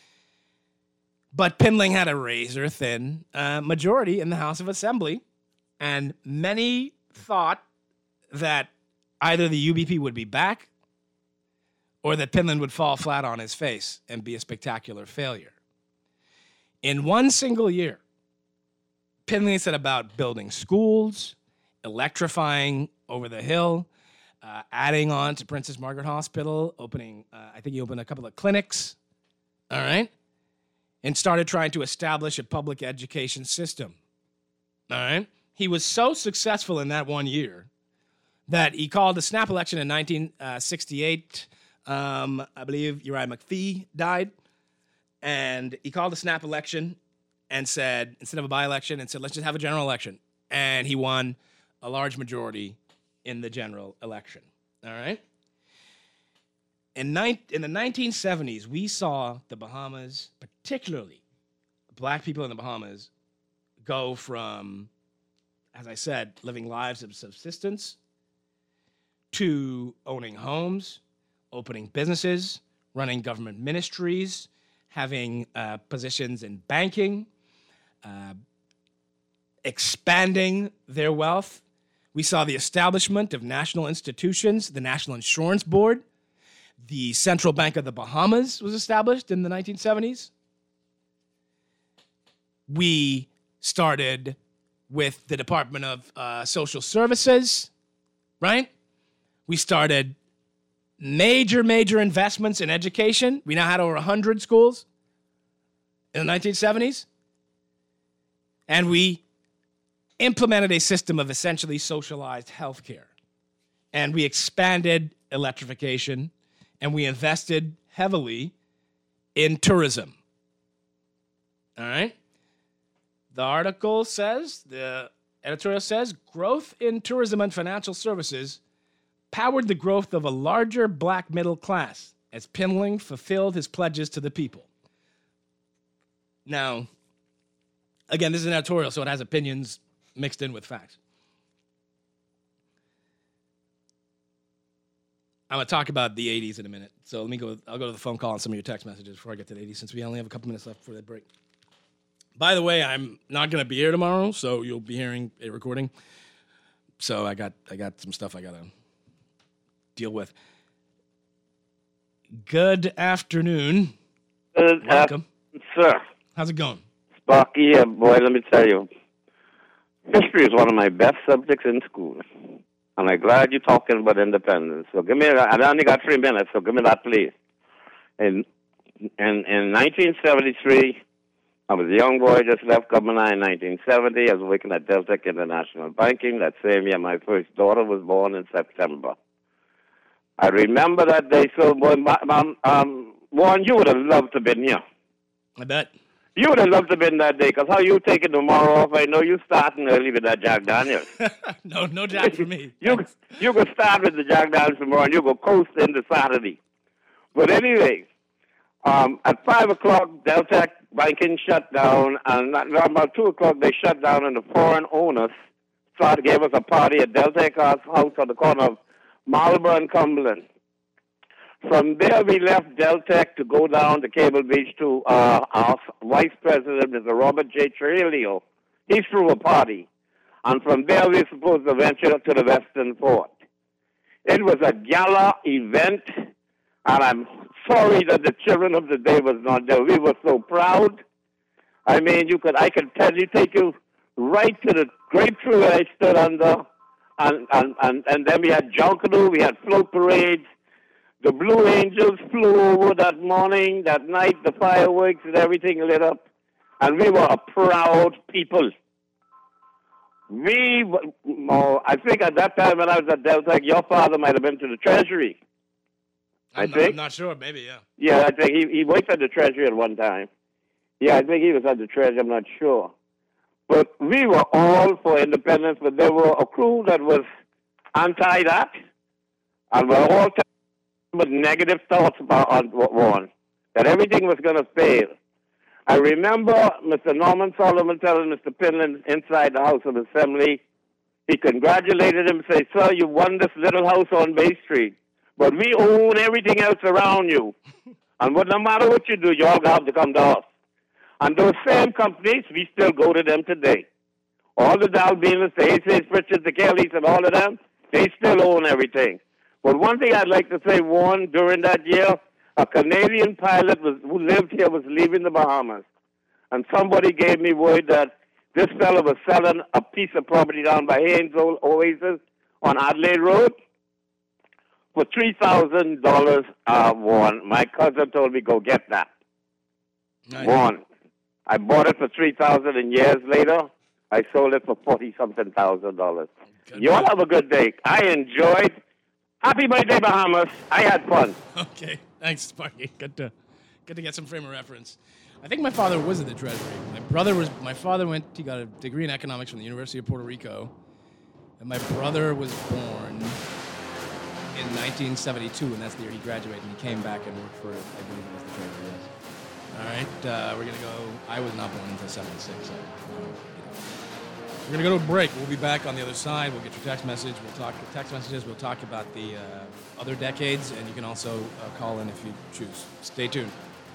But Pindling had a razor-thin uh, majority in the House of Assembly, And many thought that either the U B P would be back or that Pinland would fall flat on his face and be a spectacular failure. In one single year, Pinland set about building schools, electrifying over the hill, uh, adding on to Princess Margaret Hospital, opening, uh, I think he opened a couple of clinics, all right, and started trying to establish a public education system, all right? He was so successful in that one year that he called a snap election in nineteen sixty-eight. Um, I believe Uriah McPhee died, and he called a snap election and said, instead of a by-election, and said, let's just have a general election. And he won a large majority in the general election, all right? In, ni- in the nineteen seventies, we saw the Bahamas, particularly black people in the Bahamas, go from, as I said, living lives of subsistence to owning homes, opening businesses, running government ministries, having uh, positions in banking, uh, expanding their wealth. We saw the establishment of national institutions, the National Insurance Board. The Central Bank of the Bahamas was established in the nineteen seventies. We started with the Department of uh, Social Services, right? We started major, major investments in education. We now had over one hundred schools in the nineteen seventies. And we implemented a system of essentially socialized healthcare. And we expanded electrification, and we invested heavily in tourism. All right? The article says, the editorial says, growth in tourism and financial services powered the growth of a larger black middle class as Pinland fulfilled his pledges to the people. Now, again, this is an editorial, so it has opinions mixed in with facts. I'm going to talk about the eighties in a minute, so let me go. I'll go to the phone call and some of your text messages before I get to the eighties, since we only have a couple minutes left before that break. By the way, I'm not going to be here tomorrow, so you'll be hearing a recording. So I got I got some stuff I got to deal with. Good afternoon. Good Welcome. afternoon, sir. How's it going? Sparky, yeah, boy, let me tell you. History is one of my best subjects in school. And I'm glad you're talking about independence. So give me, I only got three minutes, so give me that, please. In, in, in nineteen seventy-three, I was a young boy, just left government in nineteen seventy. I was working at Deltec International Banking. That same year, my first daughter was born in September. I remember that day, so, boy, um, um, Warren, you would have loved to have been here. I bet. You would have loved to have been that day, because how you taking tomorrow off, I know you starting early with that Jack Daniels. no, no Jack for me. you you could start with the Jack Daniels tomorrow, and you go coast into Saturday. But anyway, um, at five o'clock, Deltec Banking shut down, and about two o'clock, they shut down, and the foreign owners started gave us a party at Deltec House on the corner of Marlborough and Cumberland. From there, we left Deltec to go down to Cable Beach to uh, our vice president, Mister Robert J. Trujillo. He threw a party. And from there, we were supposed to venture to the Western Port. It was a gala event, and I'm sorry that the children of the day was not there. We were so proud. I mean, you could I could tell you, take you right to the great tree where I stood under, and, and, and, and then we had Junkanoo, we had float parades. The Blue Angels flew over that morning, that night, the fireworks and everything lit up. And we were a proud people. We, oh, I think at that time when I was at Deltec, your father might have been to the Treasury. I I'm think. Not, I'm not sure, maybe, yeah. Yeah, I think he, he worked at the Treasury at one time. Yeah, I think he was at the Treasury, I'm not sure. But we were all for independence, but there were a crew that was anti that. And we're all with negative thoughts about on Warren, that everything was going to fail. I remember Mister Norman Solomon telling Mister Pinland inside the House of Assembly, he congratulated him and said, sir, you won this little house on Bay Street, but we own everything else around you. And what, no matter what you do, you all have to come to us. And those same companies, we still go to them today. All the Dalbinas, the H H Richards, the Kellys, and all of them, they still own everything. But one thing I'd like to say, Warren, during that year, a Canadian pilot was, who lived here was leaving the Bahamas. And somebody gave me word that this fellow was selling a piece of property down by Haynes Oasis on Adelaide Road for three thousand dollars, uh, Warren. My cousin told me, go get that. Nice. Warren. I bought it for three thousand dollars, and years later, I sold it for forty-something thousand dollars. You all have a good day. I enjoyed. Happy birthday, Bahamas. I had fun. Okay. Thanks, Sparky. Good to, good to get some frame of reference. I think my father was at the Treasury. My brother was, my father went, he got a degree in economics from the University of Puerto Rico. And my brother was born in nineteen seventy-two, and that's the year he graduated. And he came back and worked for, I believe it was the Treasury, yes. All right, uh, we're going to go, I was not born until seventy-six, so, you know. We're going to go to a break. We'll be back on the other side. We'll get your text message. We'll talk text messages. We'll talk about the uh, other decades, and you can also uh, call in if you choose. Stay tuned.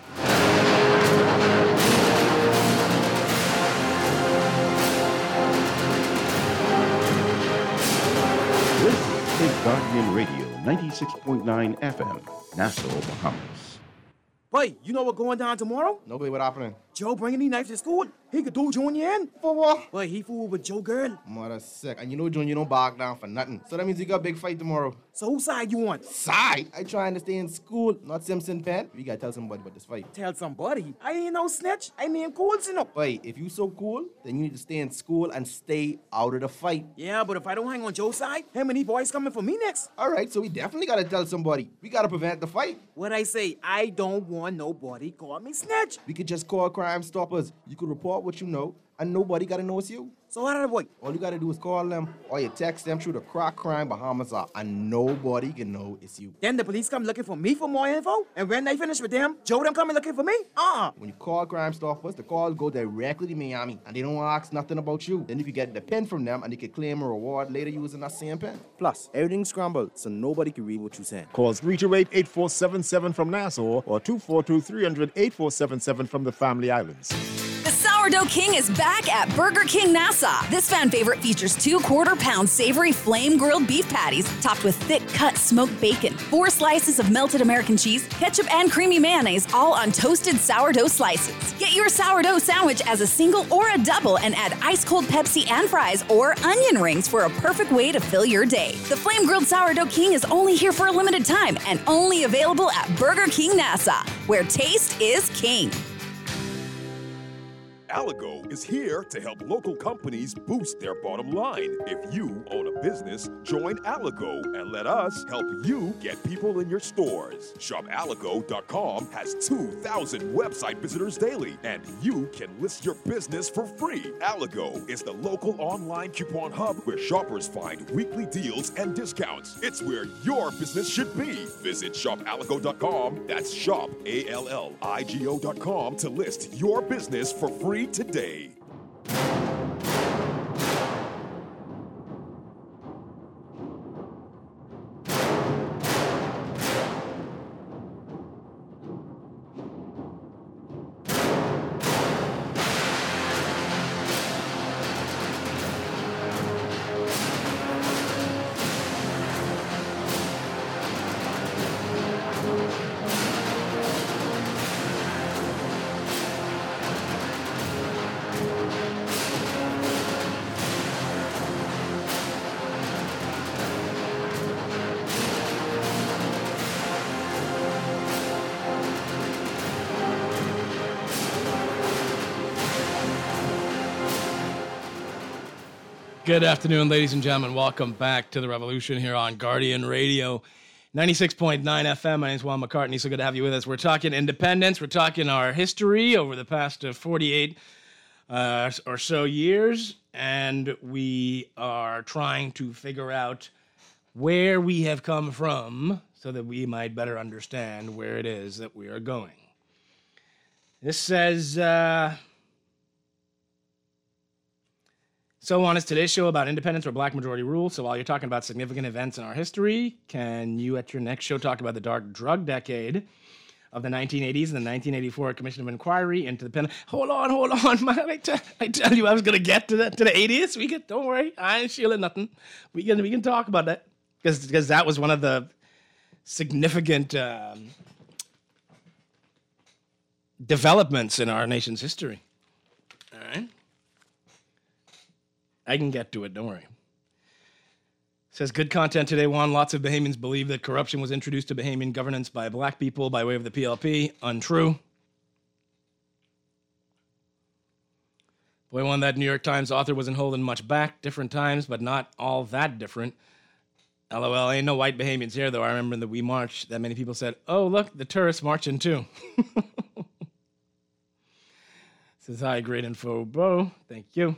This is Guardian Radio, ninety-six point nine F M, Nassau, Bahamas. Boy, you know what's going down tomorrow? Nobody, what happening? Joe bringing these knives to school. He could do Junior in. For what? Boy, he fooled with Joe girl. Mother sick. And you know Junior don't back down for nothing. So that means he got a big fight tomorrow. So whose side you want? Side? I trying to stay in school, not Simpson Pen. We gotta tell somebody about this fight. Tell somebody? I ain't no snitch. I mean cool, you know. Boy, if you so cool, then you need to stay in school and stay out of the fight. Yeah, but if I don't hang on Joe's side, him and these boys coming for me next. All right, so we definitely gotta tell somebody. We gotta prevent the fight. What I say, I don't want nobody call me snitch. We could just call Crime Stoppers. You could report what you know, and nobody gotta know it's you. So how did I work? All you gotta do is call them, or you text them through the Crack Crime Bahamas app, and nobody can know it's you. Then the police come looking for me for more info, and when they finish with them, Joe them coming looking for me? Uh-uh. When you call Crime Stoppers, the calls go directly to Miami, and they don't ask nothing about you. Then you can get the pen from them, and you can claim a reward later using that same pen. Plus, everything's scrambled, so nobody can read what you're saying. Call three two eight, eight four seven seven from Nassau, or two four two, three hundred, eight four seven seven from the Family Islands. The Sourdough King is back at Burger King Nassau. This fan favorite features two quarter-pound savory flame-grilled beef patties topped with thick-cut smoked bacon, four slices of melted American cheese, ketchup, and creamy mayonnaise, all on toasted sourdough slices. Get your sourdough sandwich as a single or a double and add ice-cold Pepsi and fries or onion rings for a perfect way to fill your day. The flame-grilled Sourdough King is only here for a limited time and only available at Burger King Nassau, where taste is king. Aligo is here to help local companies boost their bottom line. If you own a business, join Aligo and let us help you get people in your stores. Shop Aligo dot com has two thousand website visitors daily, and you can list your business for free. Aligo is the local online coupon hub where shoppers find weekly deals and discounts. It's where your business should be. Visit Shop Aligo dot com, that's Shop A L L I G O dot com to list your business for free today. Good afternoon, ladies and gentlemen. Welcome back to The Revolution here on Guardian Radio, ninety-six point nine F M. My name is Juan McCartney. So good to have you with us. We're talking independence. We're talking our history over the past uh, forty-eight uh, or so years. And we are trying to figure out where we have come from so that we might better understand where it is that we are going. This says... Uh, So on is today's show about independence or black majority rule. So while you're talking about significant events in our history, can you at your next show talk about the dark drug decade of the nineteen eighties and the nineteen eighty-four Commission of Inquiry into the pen. Hold on, hold on, man. I, t- I tell you, I was gonna get to the to the eighties. We can, don't worry, I ain't shielding nothing. We can we can talk about that because because that was one of the significant um, developments in our nation's history. All right, I can get to it. Don't worry. Says good content today, Juan. Lots of Bahamians believe that corruption was introduced to Bahamian governance by black people by way of the P L P. Untrue. Boy, Juan, that New York Times author wasn't holding much back. Different times, but not all that different. LOL, ain't no white Bahamians here, though. I remember that we marched, that many people said, oh, look, the tourists marching too. Says hi, great info, bro. Thank you.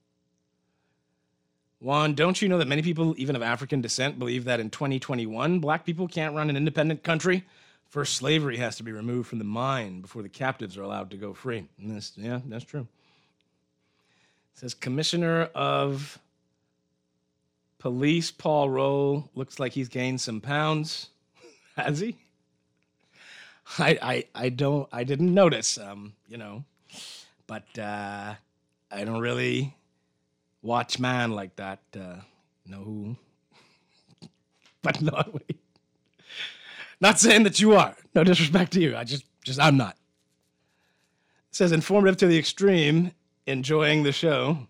Juan, don't you know that many people, even of African descent, believe that in twenty twenty-one, black people can't run an independent country? First, slavery has to be removed from the mind before the captives are allowed to go free. And this, yeah, that's true. It says, Commissioner of Police Paul Rowe looks like he's gained some pounds. Has he? I, I, I don't, I didn't notice, um, you know, but uh, I don't really watch man like that. Uh, know who? But no, wait. Not saying that you are. No disrespect to you. I just, just I'm not. It says informative to the extreme. Enjoying the show.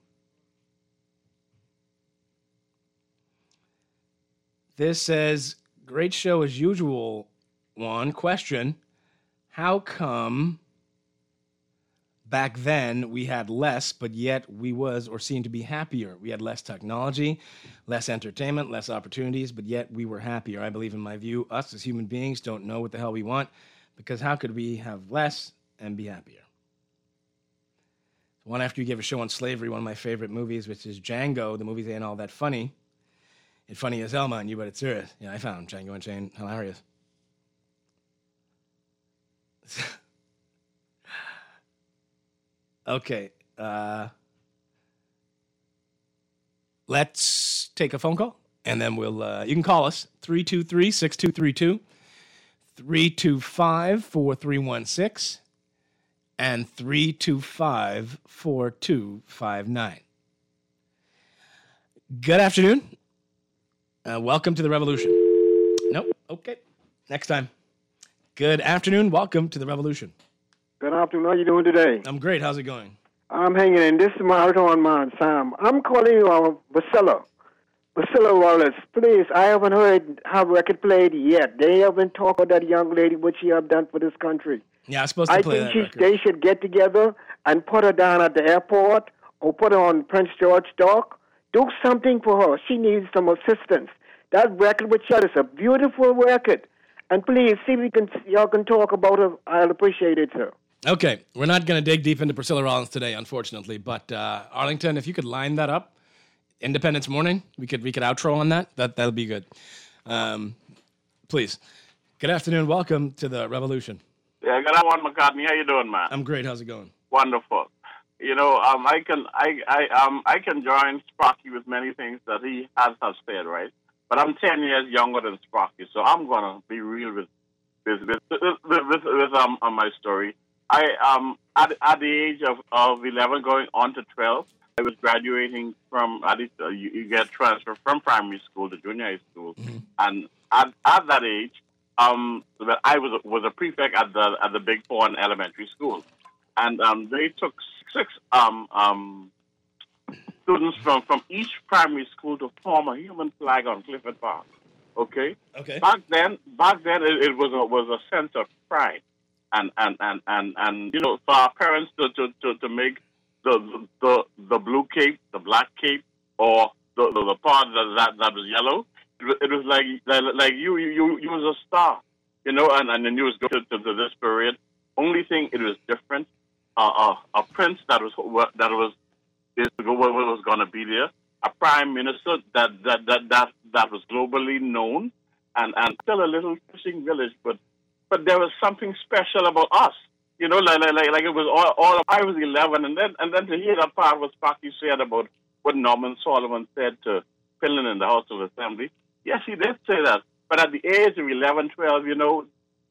This says great show as usual. One question: how come back then we had less, but yet we was or seemed to be happier? We had less technology, less entertainment, less opportunities, but yet we were happier. I believe, in my view, us as human beings don't know what the hell we want, because how could we have less and be happier? One after you gave a show on slavery, one of my favorite movies, which is Django. The movies ain't all that funny. It's funny as hell, man, you, but it's serious. Yeah, I found Django Unchained hilarious. Okay. Uh, let's take a phone call, and then we'll, uh, you can call us, three two three, six two three two, three two five, four three one six, and three two five, four two five nine. Good afternoon. Uh, welcome to the revolution. Nope. Okay. Next time. Good afternoon. Welcome to the revolution. Good afternoon. How are you doing today? I'm great. How's it going? I'm hanging in. This is my return man, Sam. I'm calling you on Vasilla. Vasilla Wallace. Please, I haven't heard her record played yet. They haven't talked about that young lady, what she have done for this country. Yeah, I'm supposed to I play think that she, record. they should get together and put her down at the airport or put her on Prince George Dock. Do something for her. She needs some assistance. That record with Shut is a beautiful record. And please, see if you can, y'all can talk about her. I'll appreciate it, sir. Okay, we're not going to dig deep into Priscilla Rollins today, unfortunately. But uh, Arlington, if you could line that up, Independence Morning, we could we could outro on that. That that'll be good. Um, please. Good afternoon. Welcome to the revolution. Yeah, good afternoon, McCartney. How you doing, man? I'm great. How's it going? Wonderful. You know, um, I can I I um I can join Sparky with many things that he has have said, right? But I'm ten years younger than Sparky, so I'm gonna be real with with with with, with, with um on my story. I um at at the age of, of eleven, going on to twelve, I was graduating from at least uh, you, you get transferred from primary school to junior high school, mm-hmm. and at at that age, um, I was was a prefect at the at the Big Pond Elementary School, and um they took six um um. students from, from each primary school to form a human flag on Clifford Park. Okay? Okay. Back then, back then it, it was a, was a sense of pride, and and, and, and, and you know, for our parents to to, to, to make the, the the blue cape, the black cape, or the the, the part that, that that was yellow, it was, it was like like you you you was a star, you know, and and then you was going to, to this parade. Only thing it was different, uh, uh, a prince that was that was. is what was going to be there, a prime minister that that that that, that was globally known, and, and still a little fishing village, but but there was something special about us, you know, like like like it was all, all I was eleven, and then and then to hear that part what Sparky said about what Norman Solomon said to Finland in the House of Assembly. Yes, he did say that, but at the age of eleven, twelve, you know,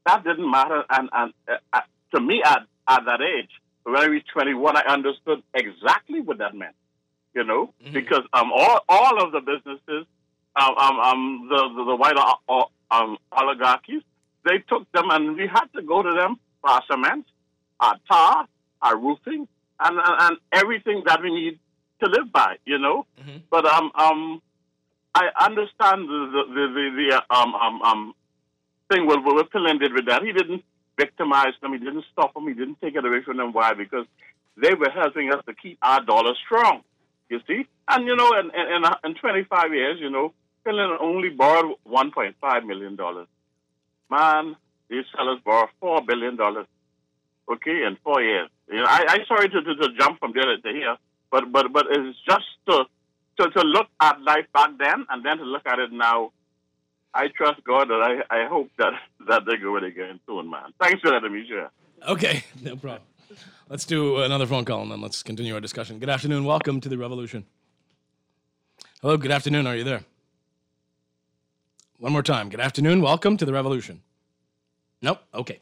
that didn't matter. And, and uh, to me, at, at that age, when I reached twenty-one, I understood exactly what that meant, you know, mm-hmm. because um, all, all of the businesses, um, um, um, the, the, the white uh, um, oligarchies, they took them and we had to go to them for our cement, our tar, our roofing, and, and, and everything that we need to live by, you know. Mm-hmm. But um, um, I understand the, the, the, the, the um, um, um, thing what, what Pillin did with that. He didn't victimize them. He didn't stop them. He didn't take it away from them. Why? Because they were helping us to keep our dollar strong, you see. And, you know, in, in, in twenty-five years, you know, Finland only borrowed one point five million dollars. Man, these fellas borrowed four billion dollars, okay, in four years. You know, I, I'm sorry to, to, to jump from there to here, but, but, but it's just to, to, to look at life back then and then to look at it now. I trust God that I, I hope that, that they go with it again soon, man. Thanks for letting me share. Okay, no problem. Let's do another phone call and then let's continue our discussion. Good afternoon. Welcome to the Revolution. Hello, good afternoon. Are you there? One more time. Good afternoon. Welcome to the Revolution. Nope. Okay.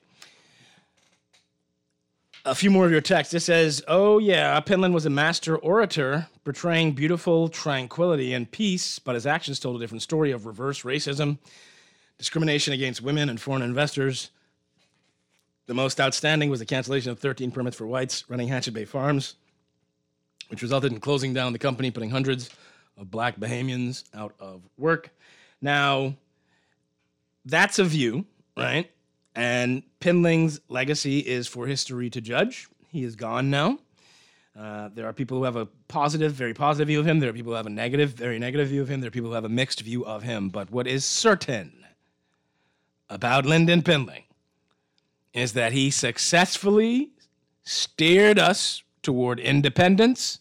A few more of your texts. This says, oh, yeah, Pinland was a master orator, portraying beautiful tranquility and peace, but his actions told a different story of reverse racism, discrimination against women and foreign investors. The most outstanding was the cancellation of thirteen permits for whites running Hatchet Bay Farms, which resulted in closing down the company, putting hundreds of black Bahamians out of work. Now, that's a view, right? And Pinling's legacy is for history to judge. He is gone now. Uh, there are people who have a positive, very positive view of him. There are people who have a negative, very negative view of him. There are people who have a mixed view of him. But what is certain about Lyndon Pinling is that he successfully steered us toward independence,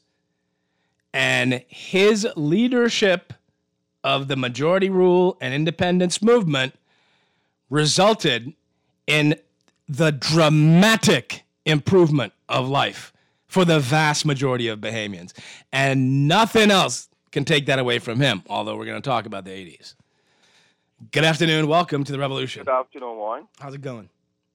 and his leadership of the majority rule and independence movement resulted in the dramatic improvement of life for the vast majority of Bahamians. And nothing else can take that away from him, although we're going to talk about the eighties. Good afternoon. Welcome to the Revolution. Good afternoon, Warren. How's it going?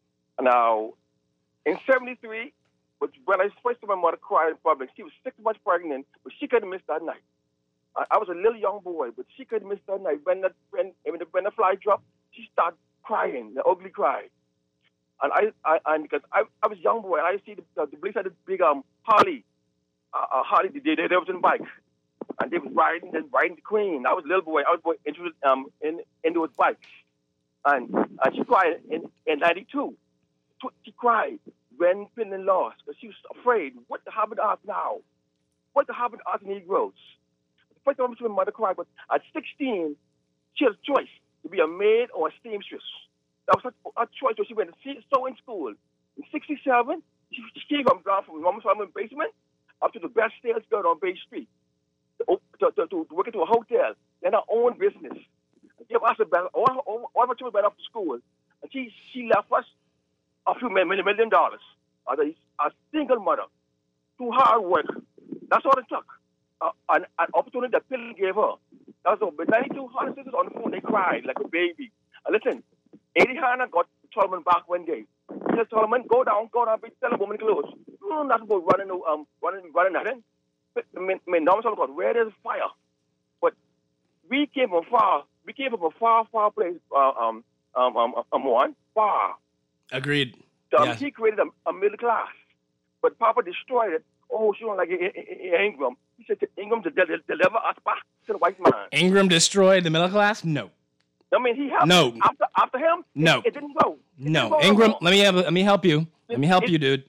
Now, in seventy-three, which when I first saw my mother cry in public, she was six months pregnant, but she couldn't miss that night. I, I was a little young boy, but she couldn't miss that night. When the, when, when the, when the fly dropped, she started crying, the ugly cry. And I, I and because I, I was a young boy, and I see the, the, the police had this big um Harley, uh, uh, Harley, they, they, they was on bike, and they was riding, they riding the Queen. I was a little boy, I was boy interested um in in those bikes, and and she cried in in ninety-two. She cried when Finland lost because she was afraid. What happened to us now? What happened to us Negroes? The first time my mother cried, but at sixteen, she had a choice to be a maid or a seamstress. That was a, a choice. So she went to sewing school. In sixty-seven, she, she came from, from Mama's family basement up to the best sales girl on Bay Street to, to, to, to work into a hotel, then her own business. Give us a better, all, all, all of her children went off to school. And she, she left us a few million, million dollars as a, a single mother through hard work. That's all it took. Uh, an, an opportunity that Bill gave her. That was over ninety-two hundred sisters on the phone. They cried like a baby. And listen, Eddie Hanna got Solomon back one day. He said, Solomon, go down, go down, sell a woman clothes. No, not about running, um, running, running nothing. But I mean, I mean, now Solomon got where there's fire. But we came from far. We came from a far, far place. Uh, um, um, um, um, one far. Agreed. So, um, yes. He created a, a middle class, but Papa destroyed it. Oh, she don't like it, it, it, Ingram. He said to Ingram to deliver us back to the white man. Ingram destroyed the middle class? No. I mean, he helped. No. After, after him, no. it, it didn't go. It no. Didn't go Ingram, no let me have, let me help you. Let me help it, you, dude.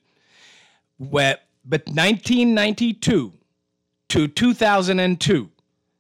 Well, but nineteen ninety-two to two thousand two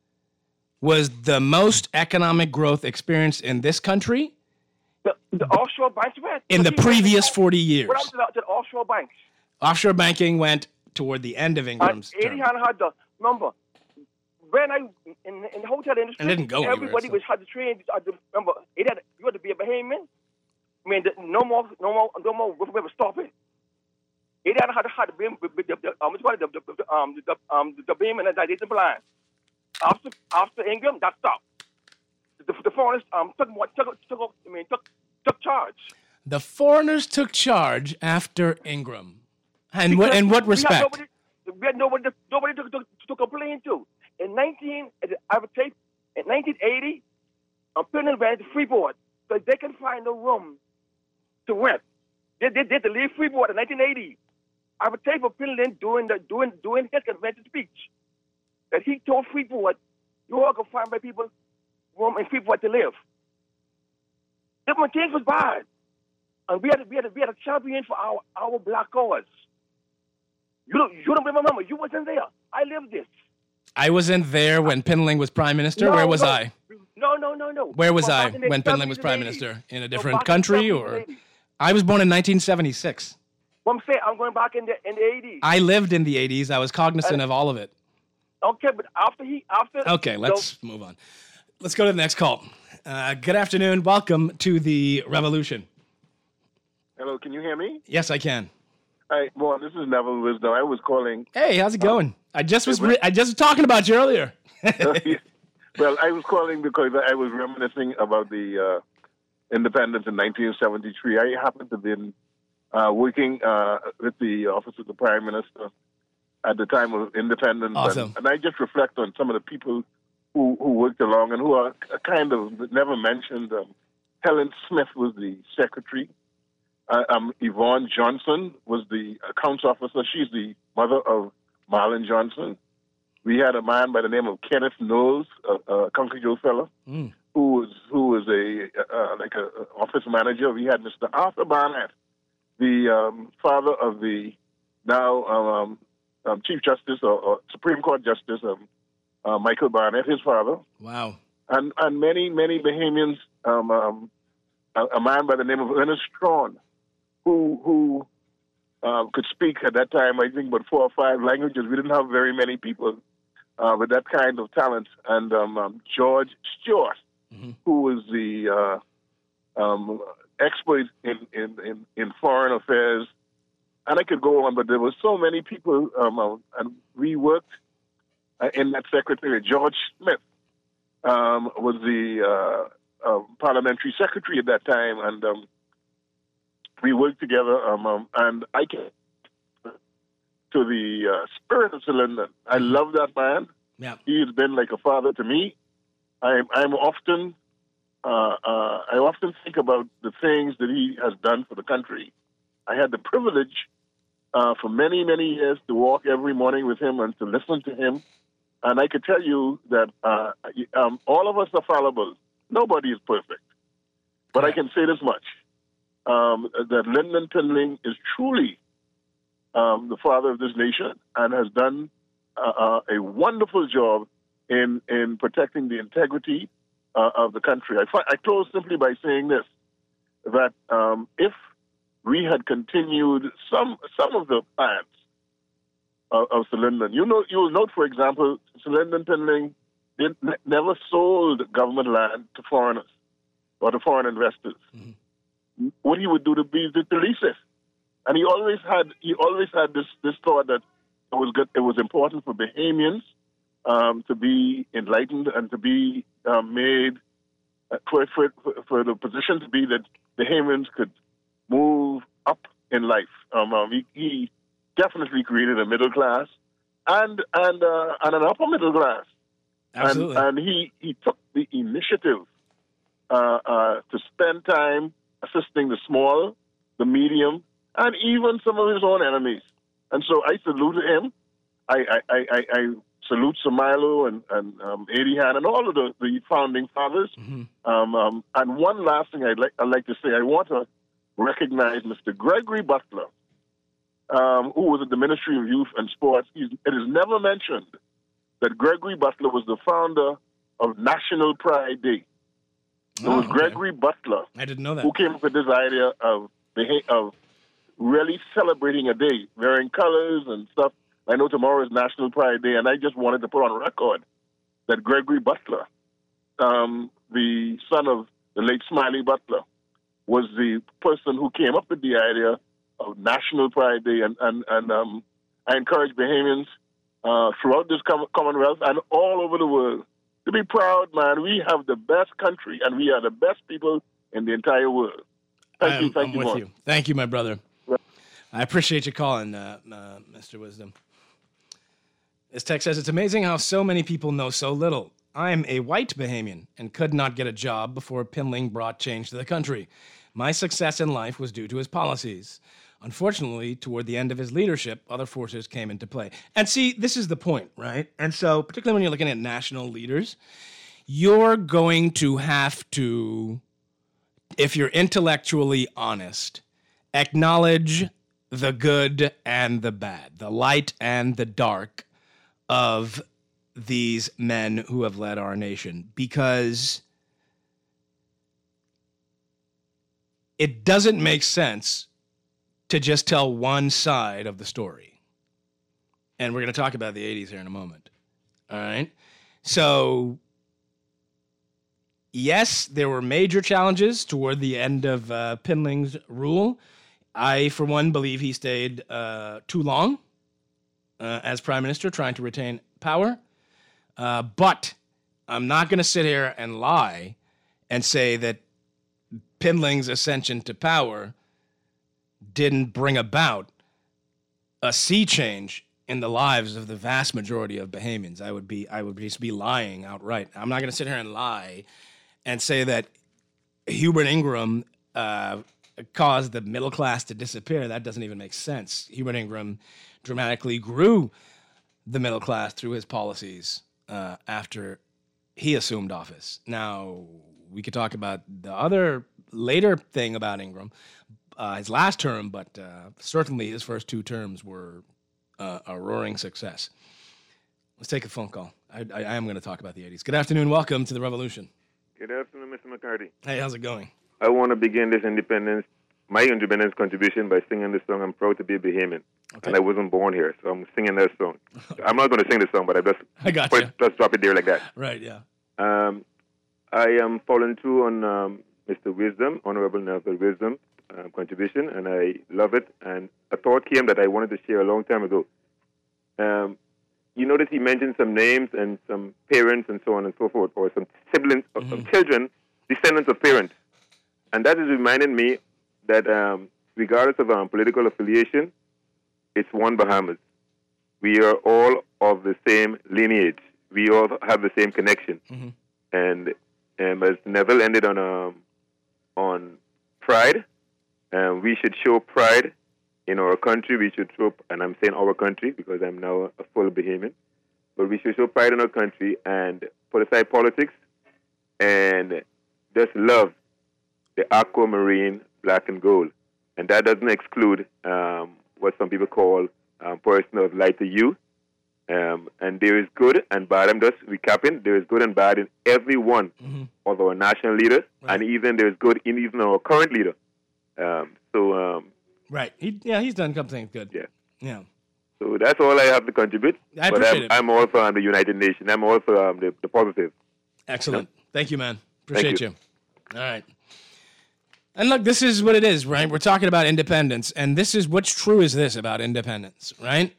was the most economic growth experienced in this country. The, the offshore banks went. In the previous forty years. What happened to the, to the offshore banks? Offshore banking went toward the end of Ingram's and term. Eddie Hanna had the number. When I in, in the hotel industry, and didn't go everybody anywhere, was had to train. I remember, it had, you had to be a Bahamian. I mean, the, no more, no more, no more. We were stopping. Eddie Hanna had had to be the um, the the um the um the Bahamian and the plan. After after Ingram, that stopped. The, the foreigners um took what took took I mean took took charge. The foreigners took charge after Ingram. And what, in what We had respect? nobody, we had nobody, to, nobody to, to, to complain to. In nineteen, I would say, in nineteen eighty, I'm putting went to Freeport because they can find a room to rent. They they did to leave Freeport in nineteen eighty. I would say for Pendleton doing the doing doing his convention speech that he told Freeport, you all can find my people room in Freeport to live. Different things was bad, and we had we had we had a champion for our our black cause. You don't you don't remember? You wasn't there. I lived this. I wasn't there when Pendleton was prime minister. No, Where was no. I? No, no, no, no. Where was Well, I back in the when Pendleton was seventies prime and eighties. minister? In a No, different back in the country, seventies and or? eighties. I was born in nineteen seventy-six. Well, I'm saying I'm going back in the in the eighties. I lived in the eighties. I was cognizant Uh, of all of it. Okay, but after he after Okay, let's move on. Let's go to the next call. Uh, good afternoon. Welcome to the revolution. Hello, can you hear me? Yes, I can. Hi, well, this is Neville Wisdom. I was calling. Hey, how's it going? I just was re- I just was talking about you earlier. Well, I was calling because I was reminiscing about the uh, independence in nineteen seventy-three. I happened to have been uh, working uh, with the Office of the Prime Minister at the time of independence. Awesome. And, and I just reflect on some of the people who, who worked along and who are kind of never mentioned. Um, Helen Smith was the secretary. Uh, um, Yvonne Johnson was the accounts officer. She's the mother of Marlon Johnson. We had a man by the name of Kenneth Knowles, a, a country Joe fellow, Mm. who was who was a uh, like a, a office manager. We had Mister Arthur Barnett, the um, father of the now um, um, Chief Justice or, or Supreme Court Justice um, uh, Michael Barnett, his father, Wow. and and many many Bahamians. Um, um, a, a man by the name of Ernest Strawn, who who uh, could speak at that time, I think, about four or five languages. We didn't have very many people uh, with that kind of talent. And um, um, George Stewart, mm-hmm. who was the uh, um, expert in, in, in, in foreign affairs. And I could go on, but there were so many people, um, uh, and we worked uh, in that secretariat. George Smith um, was the uh, uh, parliamentary secretary at that time, and um, we worked together, um, um, and I came to the uh, spirit of Sir Lyndon. I love that man. Yeah. He has been like a father to me. I'm, I'm often, uh, uh, I often think about the things that he has done for the country. I had the privilege uh, for many, many years to walk every morning with him and to listen to him. And I could tell you that uh, um, all of us are fallible. Nobody is perfect. But I can say this much. Um, that Lyndon Pendleton is truly um, the father of this nation and has done uh, uh, a wonderful job in in protecting the integrity uh, of the country. I, fi- I close simply by saying this, that um, if we had continued some some of the plans of, of Sir Lyndon, you know, you will note, for example, Sir Lyndon Pendleton did, ne- never sold government land to foreigners or to foreign investors. Mm-hmm. What he would do to be to lease it, and he always had he always had this this thought that it was good, it was important for Bahamians um, to be enlightened and to be um, made uh, for, for for the position to be that Bahamians could move up in life. Um, um, he, he definitely created a middle class and and uh, and an upper middle class. Absolutely. And, and he he took the initiative uh, uh, to spend time assisting the small, the medium, and even some of his own enemies. And so I salute him. I I, I, I, I salute Sir Milo and, and um, Adi Han and all of the, the founding fathers. Mm-hmm. Um, um, and one last thing I'd like, I'd like to say, I want to recognize Mister Gregory Butler, um, who was at the Ministry of Youth and Sports. He's, it is never mentioned that Gregory Butler was the founder of National Pride Day. It Oh, was okay. Gregory Butler I didn't know that. who came up with this idea of beha- of really celebrating a day, wearing colors and stuff. I know tomorrow is National Pride Day, and I just wanted to put on record that Gregory Butler, um, the son of the late Smiley Butler, was the person who came up with the idea of National Pride Day. And, and, and um, I encourage Bahamians uh, throughout this com- Commonwealth and all over the world to be proud, man. We have the best country, and we are the best people in the entire world. Thank I'm, you, thank I'm you, with Mark. you. Thank you, my brother. I appreciate you calling, uh, uh, Mister Wisdom. This text says, it's amazing how so many people know so little. I'm a white Bahamian and could not get a job before Pinling brought change to the country. My success in life was due to his policies. Unfortunately, toward the end of his leadership, other forces came into play. And see, this is the point, right? And so, particularly when you're looking at national leaders, you're going to have to, if you're intellectually honest, acknowledge the good and the bad, the light and the dark of these men who have led our nation, because it doesn't make sense to just tell one side of the story. And we're going to talk about the eighties here in a moment. All right? So, yes, there were major challenges toward the end of uh, Pinling's rule. I, for one, believe he stayed uh, too long uh, as prime minister, trying to retain power. Uh, but I'm not going to sit here and lie and say that Pinling's ascension to power didn't bring about a sea change in the lives of the vast majority of Bahamians. I would be, I would just be lying outright. I'm not going to sit here and lie and say that Hubert Ingraham uh, caused the middle class to disappear. That doesn't even make sense. Hubert Ingraham dramatically grew the middle class through his policies uh, after he assumed office. Now, we could talk about the other later thing about Ingraham, uh, his last term, but uh, certainly his first two terms were uh, a roaring success. Let's take a phone call. I, I, I am going to talk about the eighties. Good afternoon. Welcome to the Revolution. Good afternoon, Mister McCarty. Hey, how's it going? I want to begin this independence, my independence contribution by singing the song, I'm Proud to be a Bahamian. Okay. And I wasn't born here, so I'm singing that song. I'm not going to sing the song, but I just, I got put, you. just drop it there like that. Right, yeah. Um, I am following through on um, Mister Wisdom, Honorable Nelson Wisdom uh, contribution, and I love it. And a thought came that I wanted to share a long time ago. Um, you notice he mentioned some names and some parents and so on and so forth, or some siblings, or Mm-hmm. some children, descendants of parents. And that is reminding me that um, regardless of our political affiliation, it's one Bahamas. We are all of the same lineage. We all have the same connection. Mm-hmm. And um, as Neville ended on um, on pride, um, we should show pride in our country. We should show, and I'm saying our country because I'm now a full Bahamian, but we should show pride in our country and put aside politics and just love the aquamarine black and gold. And that doesn't exclude um, what some people call um, person of lighter hue. Um, and there is good and bad. I'm just recapping. There is good and bad in every one mm-hmm. of our national leaders, right. And even there is good in even our current leader. Um, so, um, right. He, yeah, he's done a couple things good. Yeah. Yeah. So that's all I have to contribute. I but appreciate I'm, it. I'm all for um, the United Nations. I'm all for um, the, the positive. Excellent. Yeah. Thank you, man. Appreciate you. you. All right. And look, this is what it is, right? We're talking about independence, and this is what's true is this about independence, right?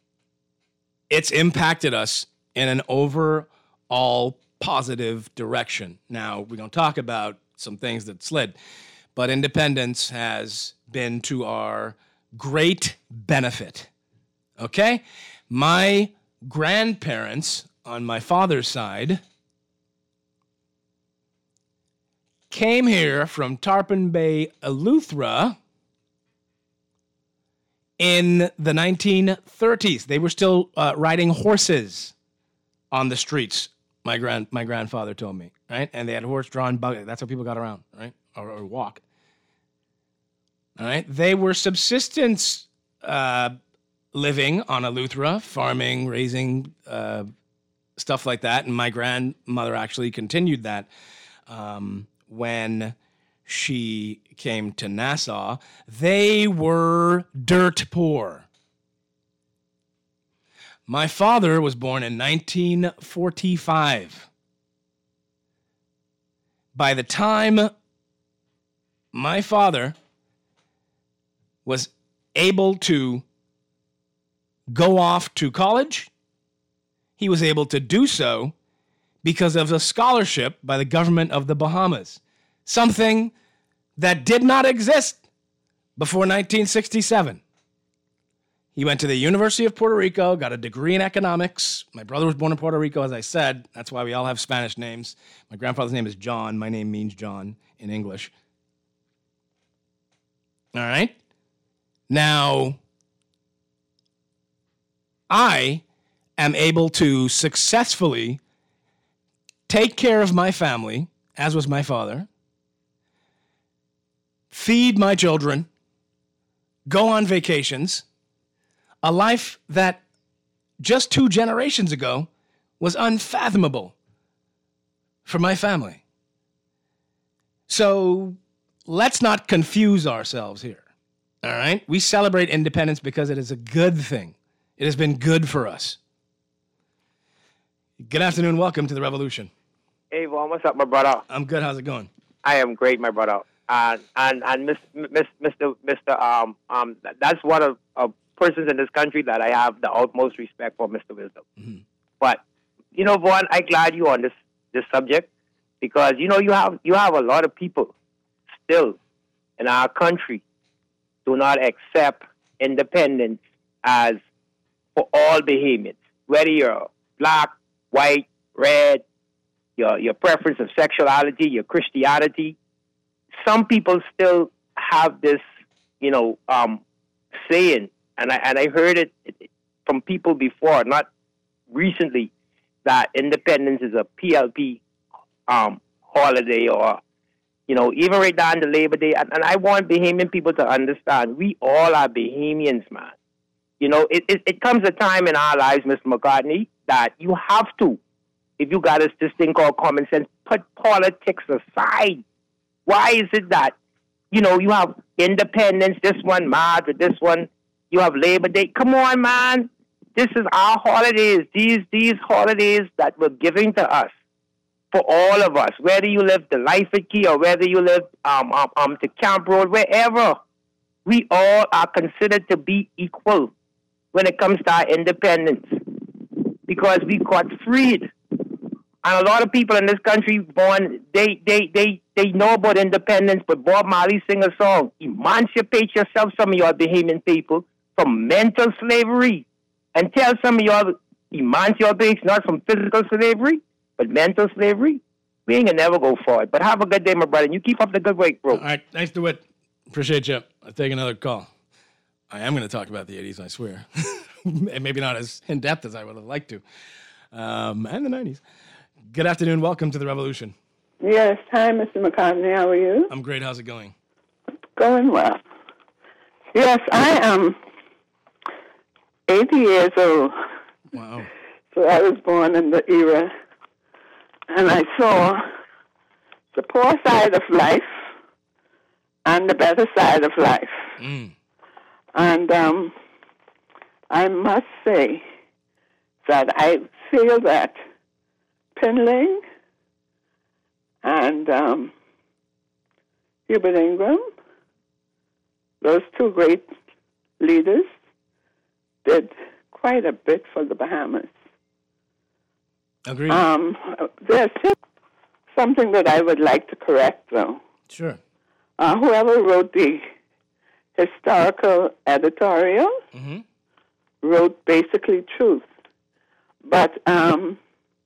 It's impacted us in an overall positive direction. Now, we're going to talk about some things that slid, but independence has been to our great benefit, okay? My grandparents on my father's side came here from Tarpon Bay, Eleuthera, in the nineteen thirties. They were still uh, riding horses on the streets, my grand my grandfather told me, right? And they had horse-drawn buggy. That's how people got around, right? Or, or walk. All right? They were subsistence uh, living on Eleuthera, farming, raising uh, stuff like that. And my grandmother actually continued that um, when she came to Nassau. They were dirt poor. My father was born in nineteen forty-five. By the time my father was able to go off to college, he was able to do so because of a scholarship by the government of the Bahamas. Something that did not exist before nineteen sixty-seven. He went to the University of Puerto Rico, got a degree in economics. My brother was born in Puerto Rico, as I said. That's why we all have Spanish names. My grandfather's name is John. My name means John in English. All right? Now, I am able to successfully take care of my family, as was my father, feed my children, go on vacations, a life that just two generations ago was unfathomable for my family. So let's not confuse ourselves here, all right? We celebrate independence because it is a good thing. It has been good for us. Good afternoon. Welcome to the Revolution. Hey, Vaughn, what's up, my brother? I'm good. How's it going? I am great, my brother. Uh, and and Miss, Miss, Mister Mister Um um that's one of, of persons in this country that I have the utmost respect for, Mister Wisdom. Mm-hmm. But you know, Vaughn, I'm glad you on this this subject because you know you have you have a lot of people still in our country do not accept independence as for all Bahamians, whether you're black, white, red, your your preference of sexuality, your Christianity. Some people still have this, you know, um, saying, and I and I heard it from people before, not recently, that independence is a P L P um, holiday, or, you know, even right down to Labor Day. And, and I want Bahamian people to understand, we all are Bahamians, man. You know, it, it, it comes a time in our lives, Mister McCartney, that you have to, if you got this, this thing called common sense, put politics aside. Why is it that, you know, you have independence, this one march, this one, you have Labor Day? Come on, man. This is our holidays. These these holidays that were given to us, for all of us, whether you live the Life at Key or whether you live um, um, um to Camp Road, wherever, we all are considered to be equal when it comes to our independence because we got freed. And a lot of people in this country, born, they, they, they, they know about independence, but Bob Marley sing a song, emancipate yourself, some of y'all Bahamian people, from mental slavery. And tell some of y'all, emancipate not from physical slavery, but mental slavery. We ain't gonna never go forward. But have a good day, my brother. And you keep up the good work, bro. All right, thanks, DeWitt. Appreciate you. I'll take another call. I am going to talk about the eighties, I swear. Maybe not as in-depth as I would have liked to. Um, and the nineties. Good afternoon. Welcome to the Revolution. Yes. Hi, Mister McCartney. How are you? I'm great. How's it going? Going well. Yes, I am eighty years old. Wow. So I was born in the era, and I saw the poor side of life and the better side of life. Mm. And um, I must say that I feel that Penling and um, Hubert Ingram, those two great leaders, did quite a bit for the Bahamas. Agreed. Um, there's just something that I would like to correct, though. Sure. Uh, whoever wrote the historical editorial mm-hmm. wrote basically truth. But um,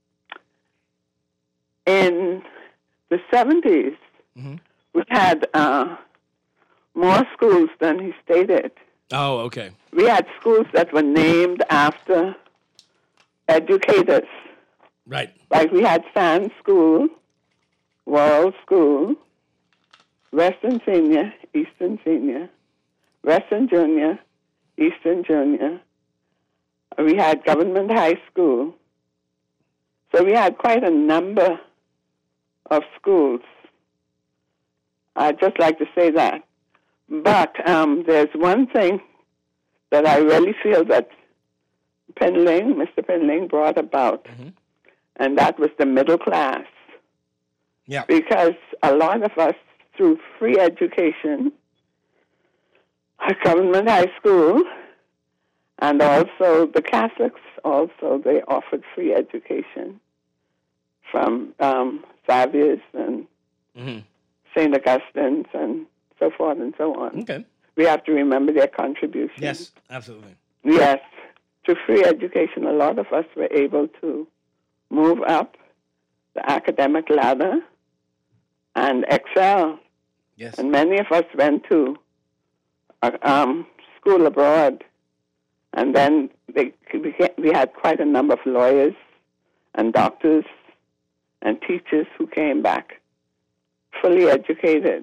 in the seventies, mm-hmm. we had uh, more schools than he stated. Oh, okay. We had schools that were named after educators. Right. Like we had Sands School, World School, Western Senior, Eastern Senior, Western Junior, Eastern Junior. We had Government High School. So we had quite a number of schools. I'd just like to say that. But um, there's one thing that I really feel that Penling, Mister Penling brought about, mm-hmm. and that was the middle class. Yeah. Because a lot of us, through free education, a government high school, and also the Catholics also, they offered free education from um, Xavier's and mm-hmm. Saint Augustine's and so forth and so on. Okay. We have to remember their contribution. Yes, absolutely. Yes. Through free education, a lot of us were able to move up the academic ladder and excel. Yes. And many of us went to uh, um, school abroad, and then they, we had quite a number of lawyers and doctors and teachers who came back fully educated.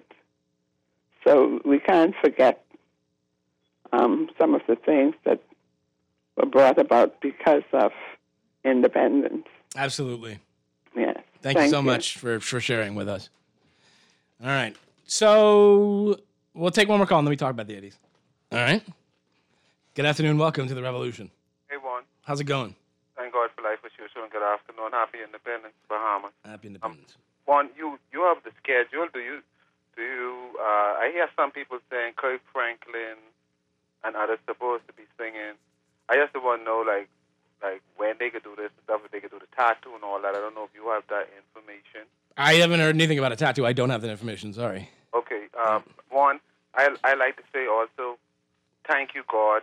So we can't forget um, some of the things that were brought about because of independence. Absolutely. Yes. Thank, you so much for, for sharing with us. All right. So we'll take one more call and then we talk about the eighties. All right. Good afternoon. Welcome to the Revolution. Hey, Juan. How's it going? Thank God for life with you. So good afternoon. Happy Independence, Bahamas. Happy Independence. Um, Juan, you, you have the schedule. Do you, do you, uh, I hear some people saying Kirk Franklin and others supposed to be singing. I just want to know, like, like when they could do this and stuff, if they could do the tattoo and all that. I don't know if you have that information. I haven't heard anything about a tattoo. I don't have that information. Sorry. Okay. Um, one, I I like to say also, thank you, God,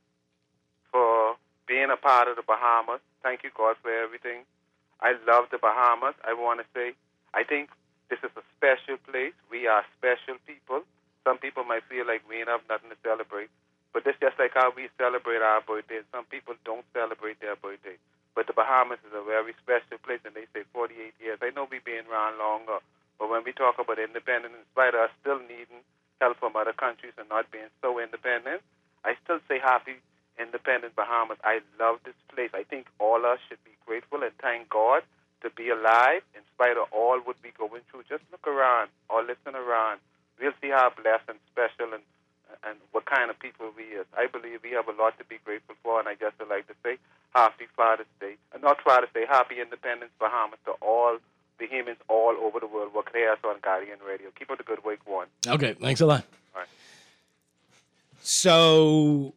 for being a part of the Bahamas. Thank you, God, for everything. I love the Bahamas. I want to say, I think this is a special place. We are special people. Some people might feel like we ain't have nothing to celebrate. But it's just like how we celebrate our birthdays. Some people don't celebrate their birthday. But the Bahamas is a very special place, and they say forty-eight years. I know we've been around longer, but when we talk about independence, in spite of us still needing help from other countries and not being so independent, I still say happy independent Bahamas. I love this place. I think all of us should be grateful and thank God to be alive in spite of all what we're going through. Just look around or listen around. We'll see how blessed and special and and what kind of people we is. I believe we have a lot to be grateful for, and I just would like to say happy Father's Day. And not Father's Day, happy Independence Bahamas to all Bahamians all over the world. Work here on Guardian Radio. Keep up the good work, one. Okay, thanks a lot. All right. So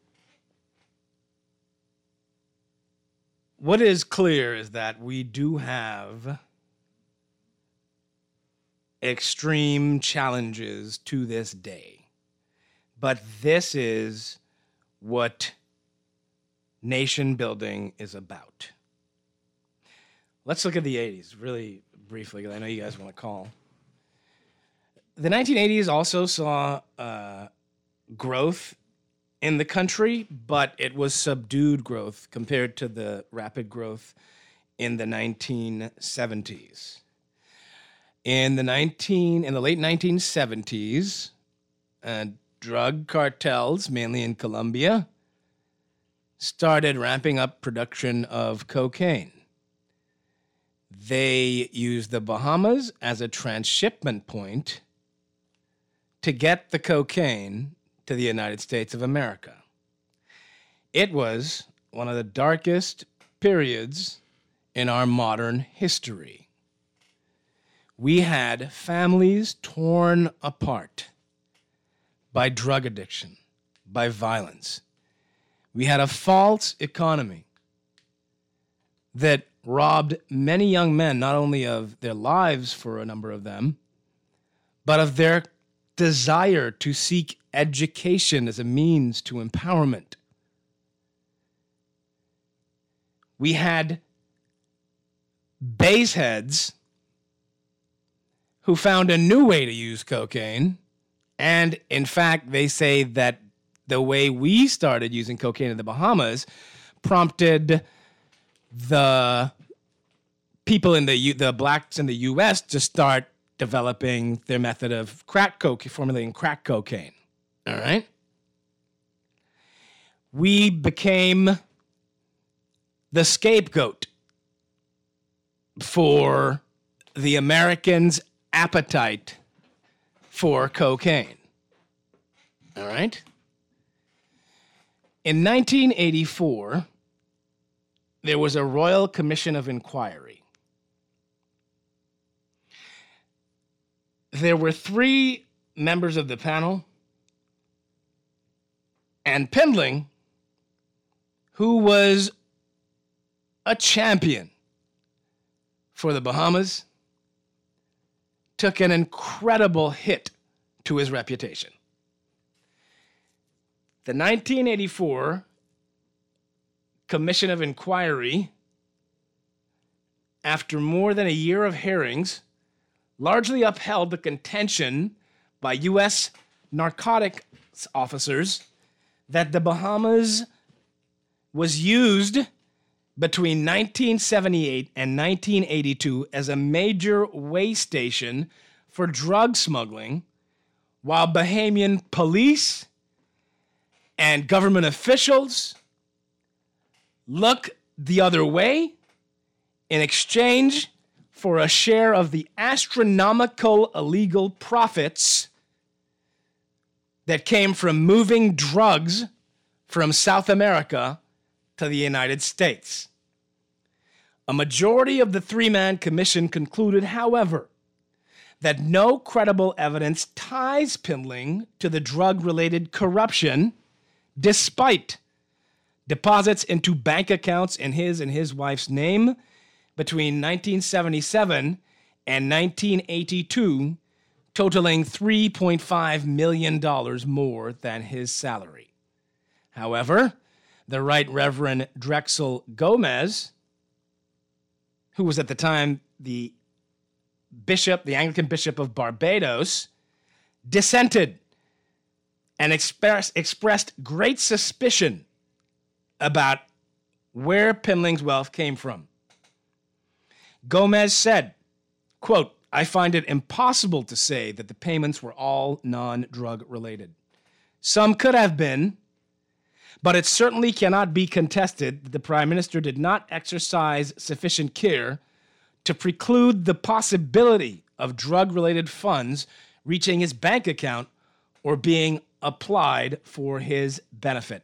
what is clear is that we do have extreme challenges to this day. But this is what nation building is about. Let's look at the eighties really briefly, because I know you guys want to call. The nineteen eighties also saw uh, growth in the country, but it was subdued growth compared to the rapid growth in the nineteen seventies. In the nineteen in the late nineteen seventies, uh, drug cartels, mainly in Colombia, started ramping up production of cocaine. They used the Bahamas as a transshipment point to get the cocaine to the United States of America. It was one of the darkest periods in our modern history. We had families torn apart by drug addiction, by violence. We had a false economy that robbed many young men, not only of their lives for a number of them, but of their desire to seek education as a means to empowerment. We had baseheads who found a new way to use cocaine. And in fact, they say that the way we started using cocaine in the Bahamas prompted the people in the U- the blacks in the U S to start developing their method of crack coke, formulating crack cocaine. All right? We became the scapegoat for the Americans' appetite for cocaine. All right? In nineteen eighty-four, there was a Royal Commission of Inquiry. There were three members of the panel, and Pendling, who was a champion for the Bahamas, took an incredible hit to his reputation. The nineteen eighty-four Commission of Inquiry, after more than a year of hearings, largely upheld the contention by U S narcotics officers that the Bahamas was used between nineteen seventy-eight and nineteen eighty-two as a major way station for drug smuggling, while Bahamian police and government officials look the other way in exchange for a share of the astronomical illegal profits that came from moving drugs from South America to the United States. A majority of the three-man commission concluded, however, that no credible evidence ties Pindling to the drug-related corruption, despite deposits into bank accounts in his and his wife's name between nineteen seventy-seven and nineteen eighty-two, totaling three point five million dollars more than his salary. However, the Right Reverend Drexel Gomez, who was at the time the bishop, the Anglican Bishop of Barbados, dissented and express, expressed great suspicion about where Pindling's wealth came from. Gomez said, quote, "I find it impossible to say that the payments were all non-drug related. Some could have been, but it certainly cannot be contested that the Prime Minister did not exercise sufficient care to preclude the possibility of drug-related funds reaching his bank account or being applied for his benefit."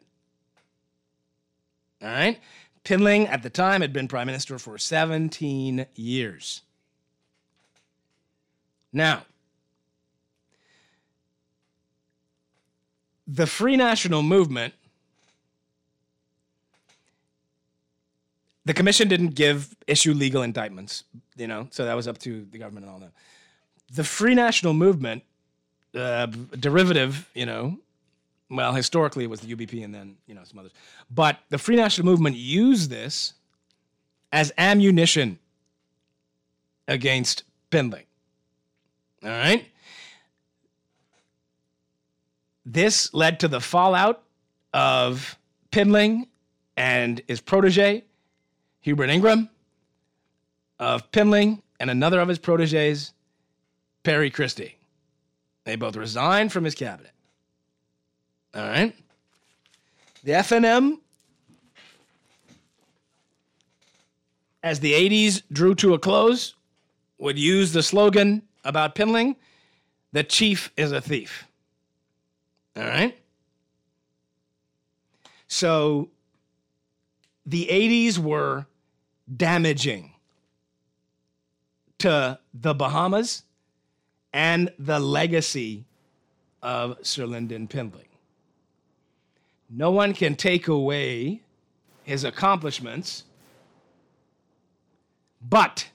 All right? Pindling, at the time, had been Prime Minister for seventeen years. Now, the Free National Movement, the commission didn't give, issue legal indictments, you know, so that was up to the government and all that. The Free National Movement, uh, derivative, you know, well, historically it was the U B P and then, you know, some others. But the Free National Movement used this as ammunition against Pindling. All right? This led to the fallout of Pindling and his protege, Hubert Ingraham, of Pindling and another of his proteges, Perry Christie. They both resigned from his cabinet. All right? The F N M, as the eighties drew to a close, would use the slogan about Pindling, "The chief is a thief." All right? So the eighties were damaging to the Bahamas and the legacy of Sir Lyndon Pindling. No one can take away his accomplishments, but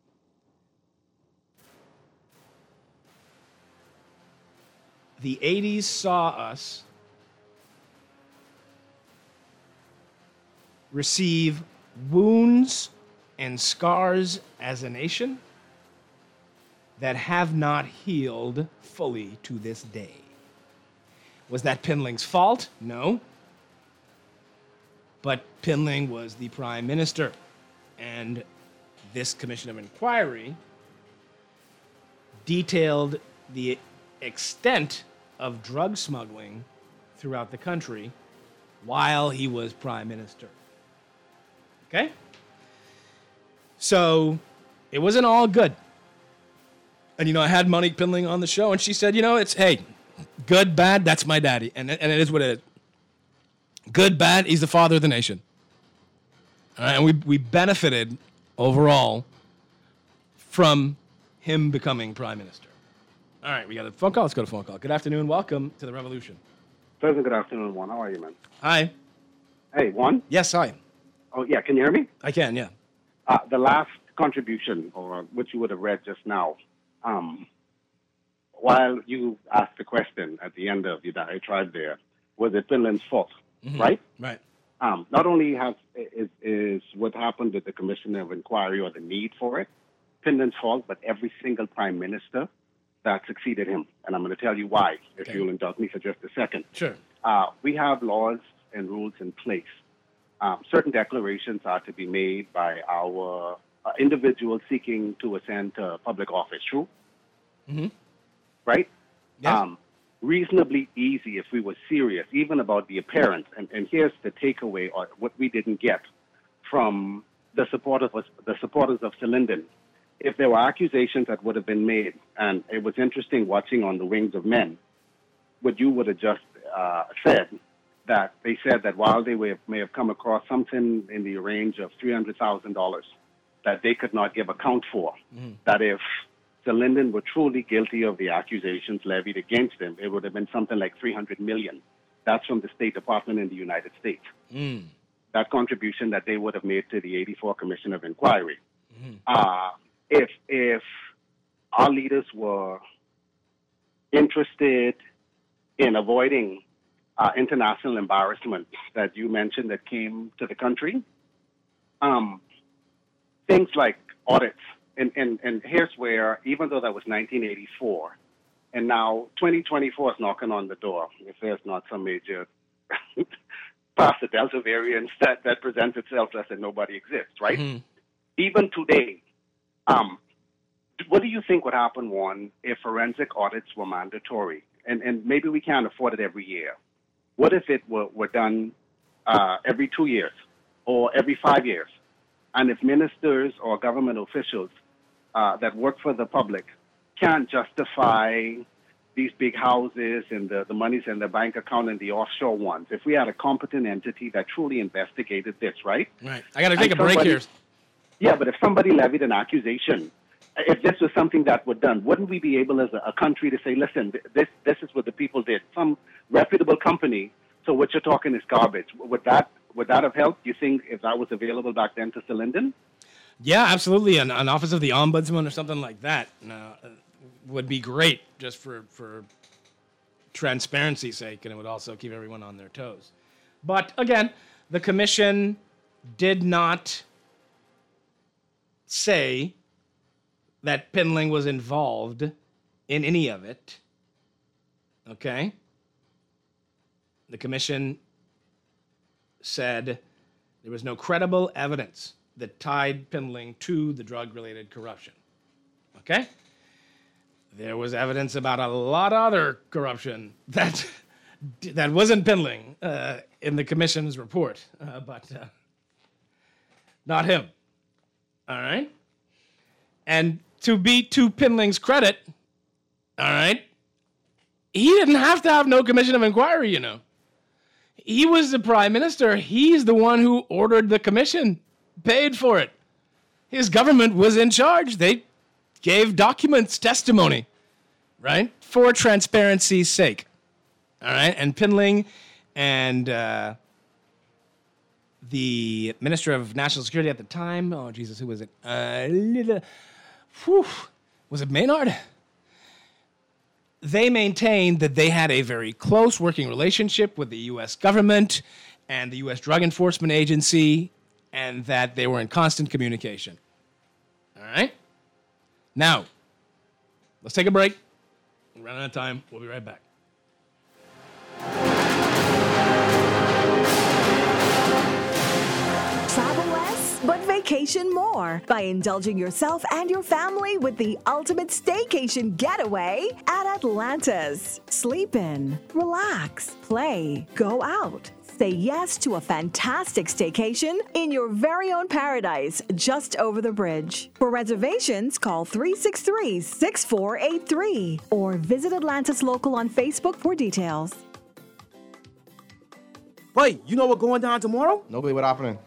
the eighties saw us receive wounds and scars as a nation that have not healed fully to this day. Was that Pindling's fault? No. But Pindling was the prime minister, and this commission of inquiry detailed the extent of drug smuggling throughout the country while he was prime minister. Okay? So it wasn't all good. And, you know, I had Monique Pindling on the show, and she said, you know, it's, hey, good, bad, that's my daddy. And, and it is what it is. Good, bad, he's the father of the nation. All right, and we, we benefited overall from him becoming prime minister. All right, we got a phone call. Let's go to phone call. Good afternoon. Welcome to the Revolution. Pleasant good afternoon, Juan. How are you, man? Hi. Hey, Juan? Yes, hi. Oh, yeah. Can you hear me? I can, yeah. Uh, the last contribution, or what you would have read just now, um, while you asked the question at the end of your diatribe there, was it Finland's fault, Mhm. right? Right. Um, not only has is, is what happened with the Commission of Inquiry or the need for it Finland's fault, but every single prime minister that succeeded him. And I'm going to tell you why, if Okay. you'll indulge me for just a second. Sure. Uh, we have laws and rules in place. Um, certain declarations are to be made by our uh, individuals seeking to ascend to public office, true? Mm-hmm. Right? Yes. Um, reasonably easy if we were serious, even about the appearance. And, and here's the takeaway, or what we didn't get from the supporters of, the supporters of Selinden. If there were accusations that would have been made, and it was interesting watching On the Wings of Men, what you would have just uh, said, that they said that while they may have, may have come across something in the range of three hundred thousand dollars that they could not give account for, Mm-hmm. that if Selinden were truly guilty of the accusations levied against him, it would have been something like three hundred million dollars. That's from the State Department in the United States. Mm. That contribution that they would have made to the eighty-four Commission of Inquiry. Mhm. Uh, if if our leaders were interested in avoiding uh, international embarrassment that you mentioned that came to the country, um, things like audits, and, and, and here's where, even though that was nineteen eighty-four, and now twenty twenty-four is knocking on the door, if there's not some major past the Delta variant that, that presents itself as if nobody exists, right? Mm-hmm. Even today, um, what do you think would happen, one, if forensic audits were mandatory? And, and maybe we can't afford it every year. What if it were, were done uh, every two years or every five years? And if ministers or government officials uh, that work for the public can't justify these big houses and the, the monies in the bank account and the offshore ones, if we had a competent entity that truly investigated this, right? Right. I got to take And a break somebody- here. Yeah, but if somebody levied an accusation, if this was something that was done, wouldn't we be able as a, a country to say, listen, th- this this is what the people did, some reputable company, so what you're talking is garbage. Would that would that have helped, you think, if that was available back then to Selinden? Yeah, absolutely. An, an office of the ombudsman or something like that uh, would be great, just for, for transparency's sake, and it would also keep everyone on their toes. But again, the commission did not say that Pinling was involved in any of it. Okay? The commission said there was no credible evidence that tied Pinling to the drug-related corruption. Okay? There was evidence about a lot of other corruption that that wasn't Pinling uh, in the commission's report, uh, but uh, not him. All right? And to be to Pinling's credit, all right, he didn't have to have no commission of inquiry, you know. He was the prime minister. He's the one who ordered the commission, paid for it. His government was in charge. They gave documents, testimony, right, for transparency's sake. All right, and Pinling and uh, the Minister of National Security at the time, oh, Jesus, who was it? Uh, whew, was it Maynard? They maintained that they had a very close working relationship with the U S government and the U S Drug Enforcement Agency, and that they were in constant communication. All right? Now, let's take a break. We're running out of time. We'll be right back. Travel less, but vacation more by indulging yourself and your family with the ultimate staycation getaway at Atlantis. Sleep in, relax, play, go out. Say yes to a fantastic staycation in your very own paradise just over the bridge. For reservations, call three six three, six four eight three or visit Atlantis Local on Facebook for details. Wait, you know what's going down tomorrow? Nobody, what happening?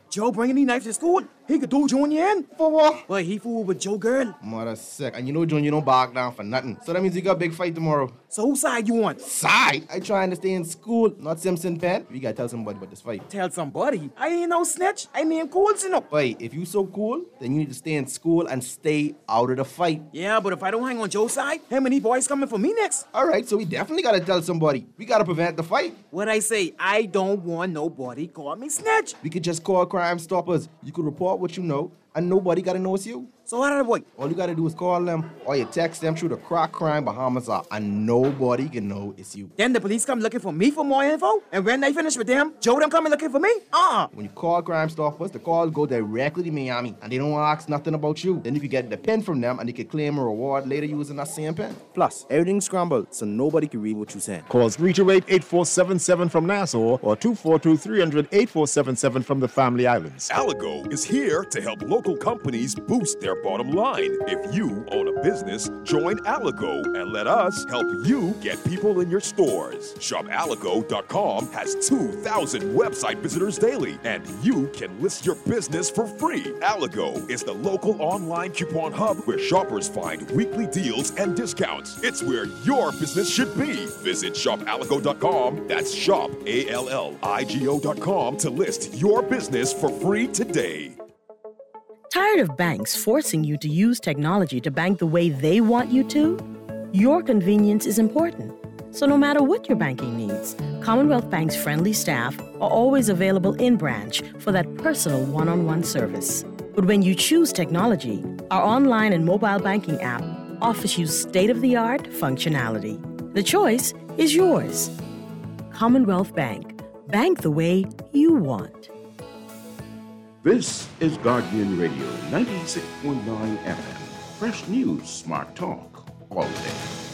Joe bringing these knives to school, he could do Junior in. For what? Well, he fooled with Joe girl. Mother sick. And you know Junior don't bark down for nothing. So that means you got a big fight tomorrow. So whose side you on? Side? I trying to stay in school, not Simpson Pen. We gotta tell somebody about this fight. Tell somebody? I ain't no snitch. I mean cool, you know. Wait, if you so cool, then you need to stay in school and stay out of the fight. Yeah, but if I don't hang on Joe's side, how many boys coming for me next? All right, so we definitely gotta tell somebody. We gotta prevent the fight. What I say, I don't want nobody call me snitch. We could just call Crime Stoppers. You could report what you know, and nobody gotta know it's you. So how did I boy? All you gotta do is call them, or you text them through the Crack Crime Bahamas app, and nobody can know it's you. Then the police come looking for me for more info, and when they finish with them, Joe them coming looking for me? Uh-uh. When you call Crime Stoppers, the calls go directly to Miami, and they don't ask nothing about you. Then you can get the pen from them, and you can claim a reward later using that same pen. Plus, everything's scrambled, so nobody can read what you're saying. Call three two eight, eight four seven seven from Nassau or two four two, three hundred, eight four seven seven from the Family Islands. Aligo is here to help local companies boost their bottom line. If you own a business, join Aligo and let us help you get people in your stores. Shop Aligo dot com has two thousand website visitors daily, and you can list your business for free. Aligo is the local online coupon hub where shoppers find weekly deals and discounts. It's where your business should be. Visit Shop Aligo dot com, that's Shop A L L I G O dot com to list your business for free today. Tired of banks forcing you to use technology to bank the way they want you to? Your convenience is important. So no matter what your banking needs, Commonwealth Bank's friendly staff are always available in branch for that personal one-on-one service. But when you choose technology, our online and mobile banking app offers you state-of-the-art functionality. The choice is yours. Commonwealth Bank. Bank the way you want. This is Guardian Radio ninety-six point nine F M. Fresh news, smart talk, all day.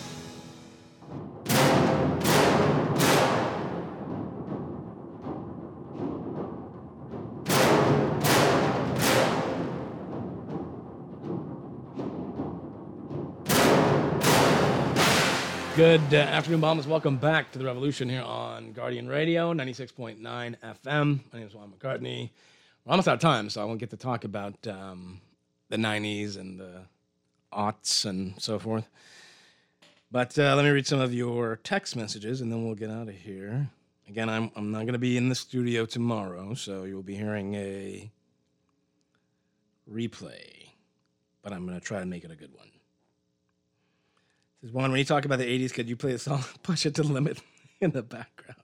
Good uh, afternoon, Bahamas. Welcome back to the Revolution here on Guardian Radio ninety-six point nine F M. My name is Juan McCartney. We're almost out of time, so I won't get to talk about um, the nineties and the aughts and so forth. But uh, let me read some of your text messages, and then we'll get out of here. Again, I'm I'm not going to be in the studio tomorrow, so you'll be hearing a replay, but I'm going to try to make it a good one. This is one, when you talk about the eighties, could you play the song Push It to the Limit in the background?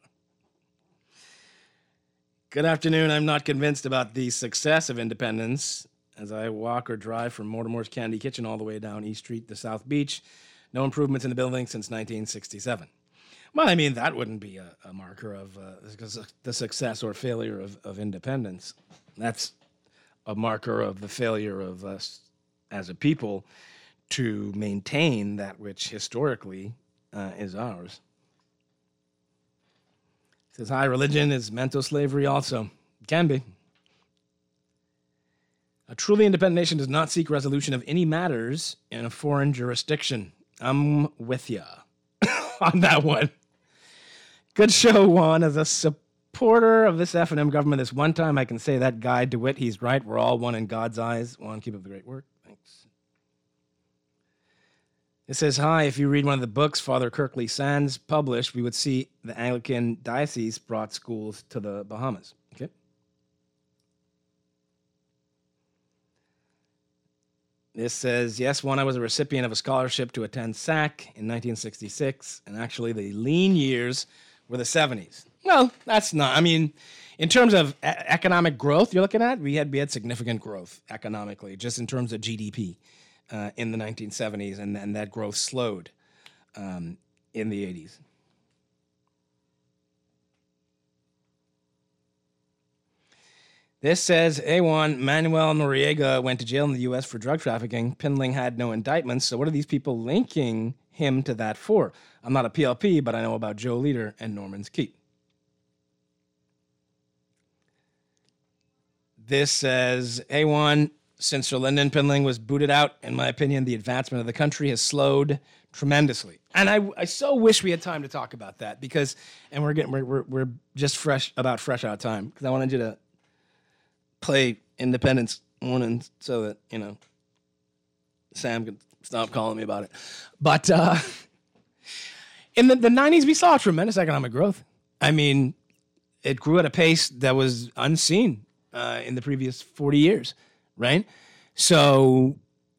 Good afternoon. I'm not convinced about the success of independence as I walk or drive from Mortimer's Candy Kitchen all the way down East Street to South Beach. No improvements in the building since nineteen sixty-seven. Well, I mean, that wouldn't be a, a marker of uh, the success or failure of, of independence. That's a marker of the failure of us as a people to maintain that which historically uh, is ours. It says, hi, religion is mental slavery also. It can be. A truly independent nation does not seek resolution of any matters in a foreign jurisdiction. I'm with ya on that one. Good show, Juan. As a supporter of this F and M government, this one time I can say that guy DeWitt, he's right. We're all one in God's eyes. Juan, keep up the great work. Thanks. It says, hi, if you read one of the books Father Kirkley Sands published, we would see the Anglican diocese brought schools to the Bahamas. Okay. This says, yes, one, I was a recipient of a scholarship to attend S A C in nineteen sixty-six, and actually the lean years were the seventies. Well, that's not, I mean, in terms of a- economic growth you're looking at, we had we had significant growth economically, just in terms of G D P uh, in the nineteen seventies, and, and that growth slowed um, in the eighties. This says, A one, Manuel Noriega went to jail in the U S for drug trafficking. Pinling had no indictments, so what are these people linking him to that for? I'm not a P L P, but I know about Joe Leader and Norman's Keep. This says, A one, since Sir Lyndon Pinling was booted out, in my opinion, the advancement of the country has slowed tremendously. And I, I so wish we had time to talk about that because, and we're getting, we're, we're, we're just fresh, about fresh out of time, because I wanted you to play Independence Morning so that, you know, Sam can stop calling me about it. But uh, in the, the nineties, we saw tremendous economic growth. I mean, it grew at a pace that was unseen uh, in the previous forty years, right? So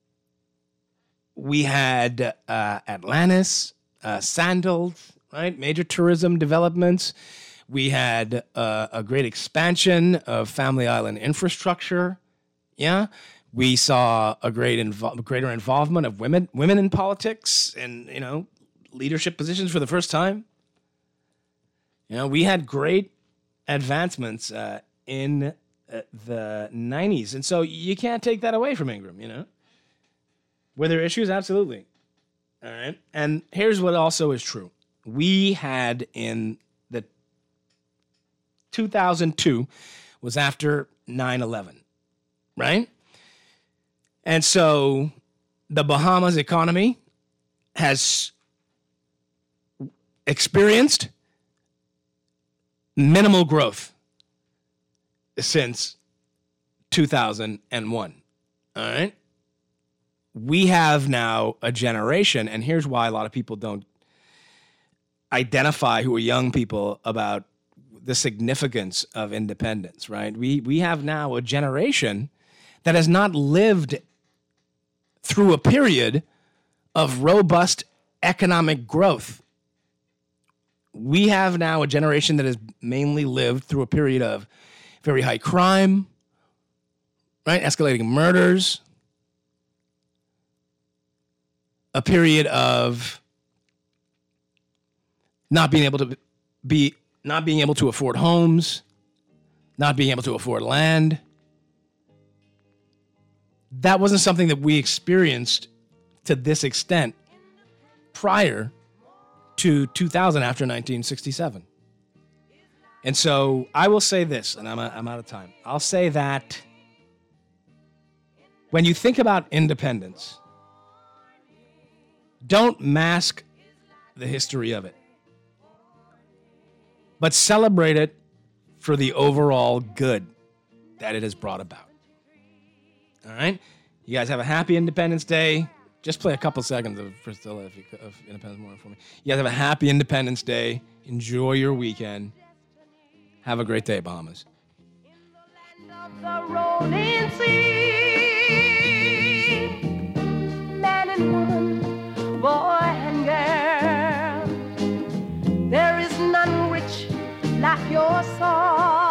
we had uh, Atlantis, uh, Sandals, right? Major tourism developments. We had uh, a great expansion of Family Island infrastructure. Yeah. We saw a great invo- greater involvement of women women in politics and, you know, leadership positions for the first time. You know, we had great advancements uh, in uh, the nineties. And so you can't take that away from Ingram, you know. Were there issues? Absolutely. All right. And here's what also is true. We had in the two thousand two was after nine eleven, right? And so the Bahamas economy has experienced minimal growth since two thousand one. All right. We have now a generation, and here's why a lot of people don't identify, who are young people, about the significance of independence, right? We we have now a generation that has not lived through a period of robust economic growth. We have now a generation that has mainly lived through a period of very high crime, right? Escalating murders, a period of not being able to be, not being able to afford homes, not being able to afford land. That wasn't something that we experienced to this extent prior to two thousand, after nineteen sixty-seven. And so I will say this, and I'm, I'm out of time. I'll say that when you think about independence, don't mask the history of it, but celebrate it for the overall good that it has brought about. All right? You guys have a happy Independence Day. Just play a couple seconds of Priscilla if you could, of Independence Morning for me. You guys have a happy Independence Day. Enjoy your weekend. Have a great day, Bahamas. The rolling sea, man and woman, boy and girl, there is none rich like your song.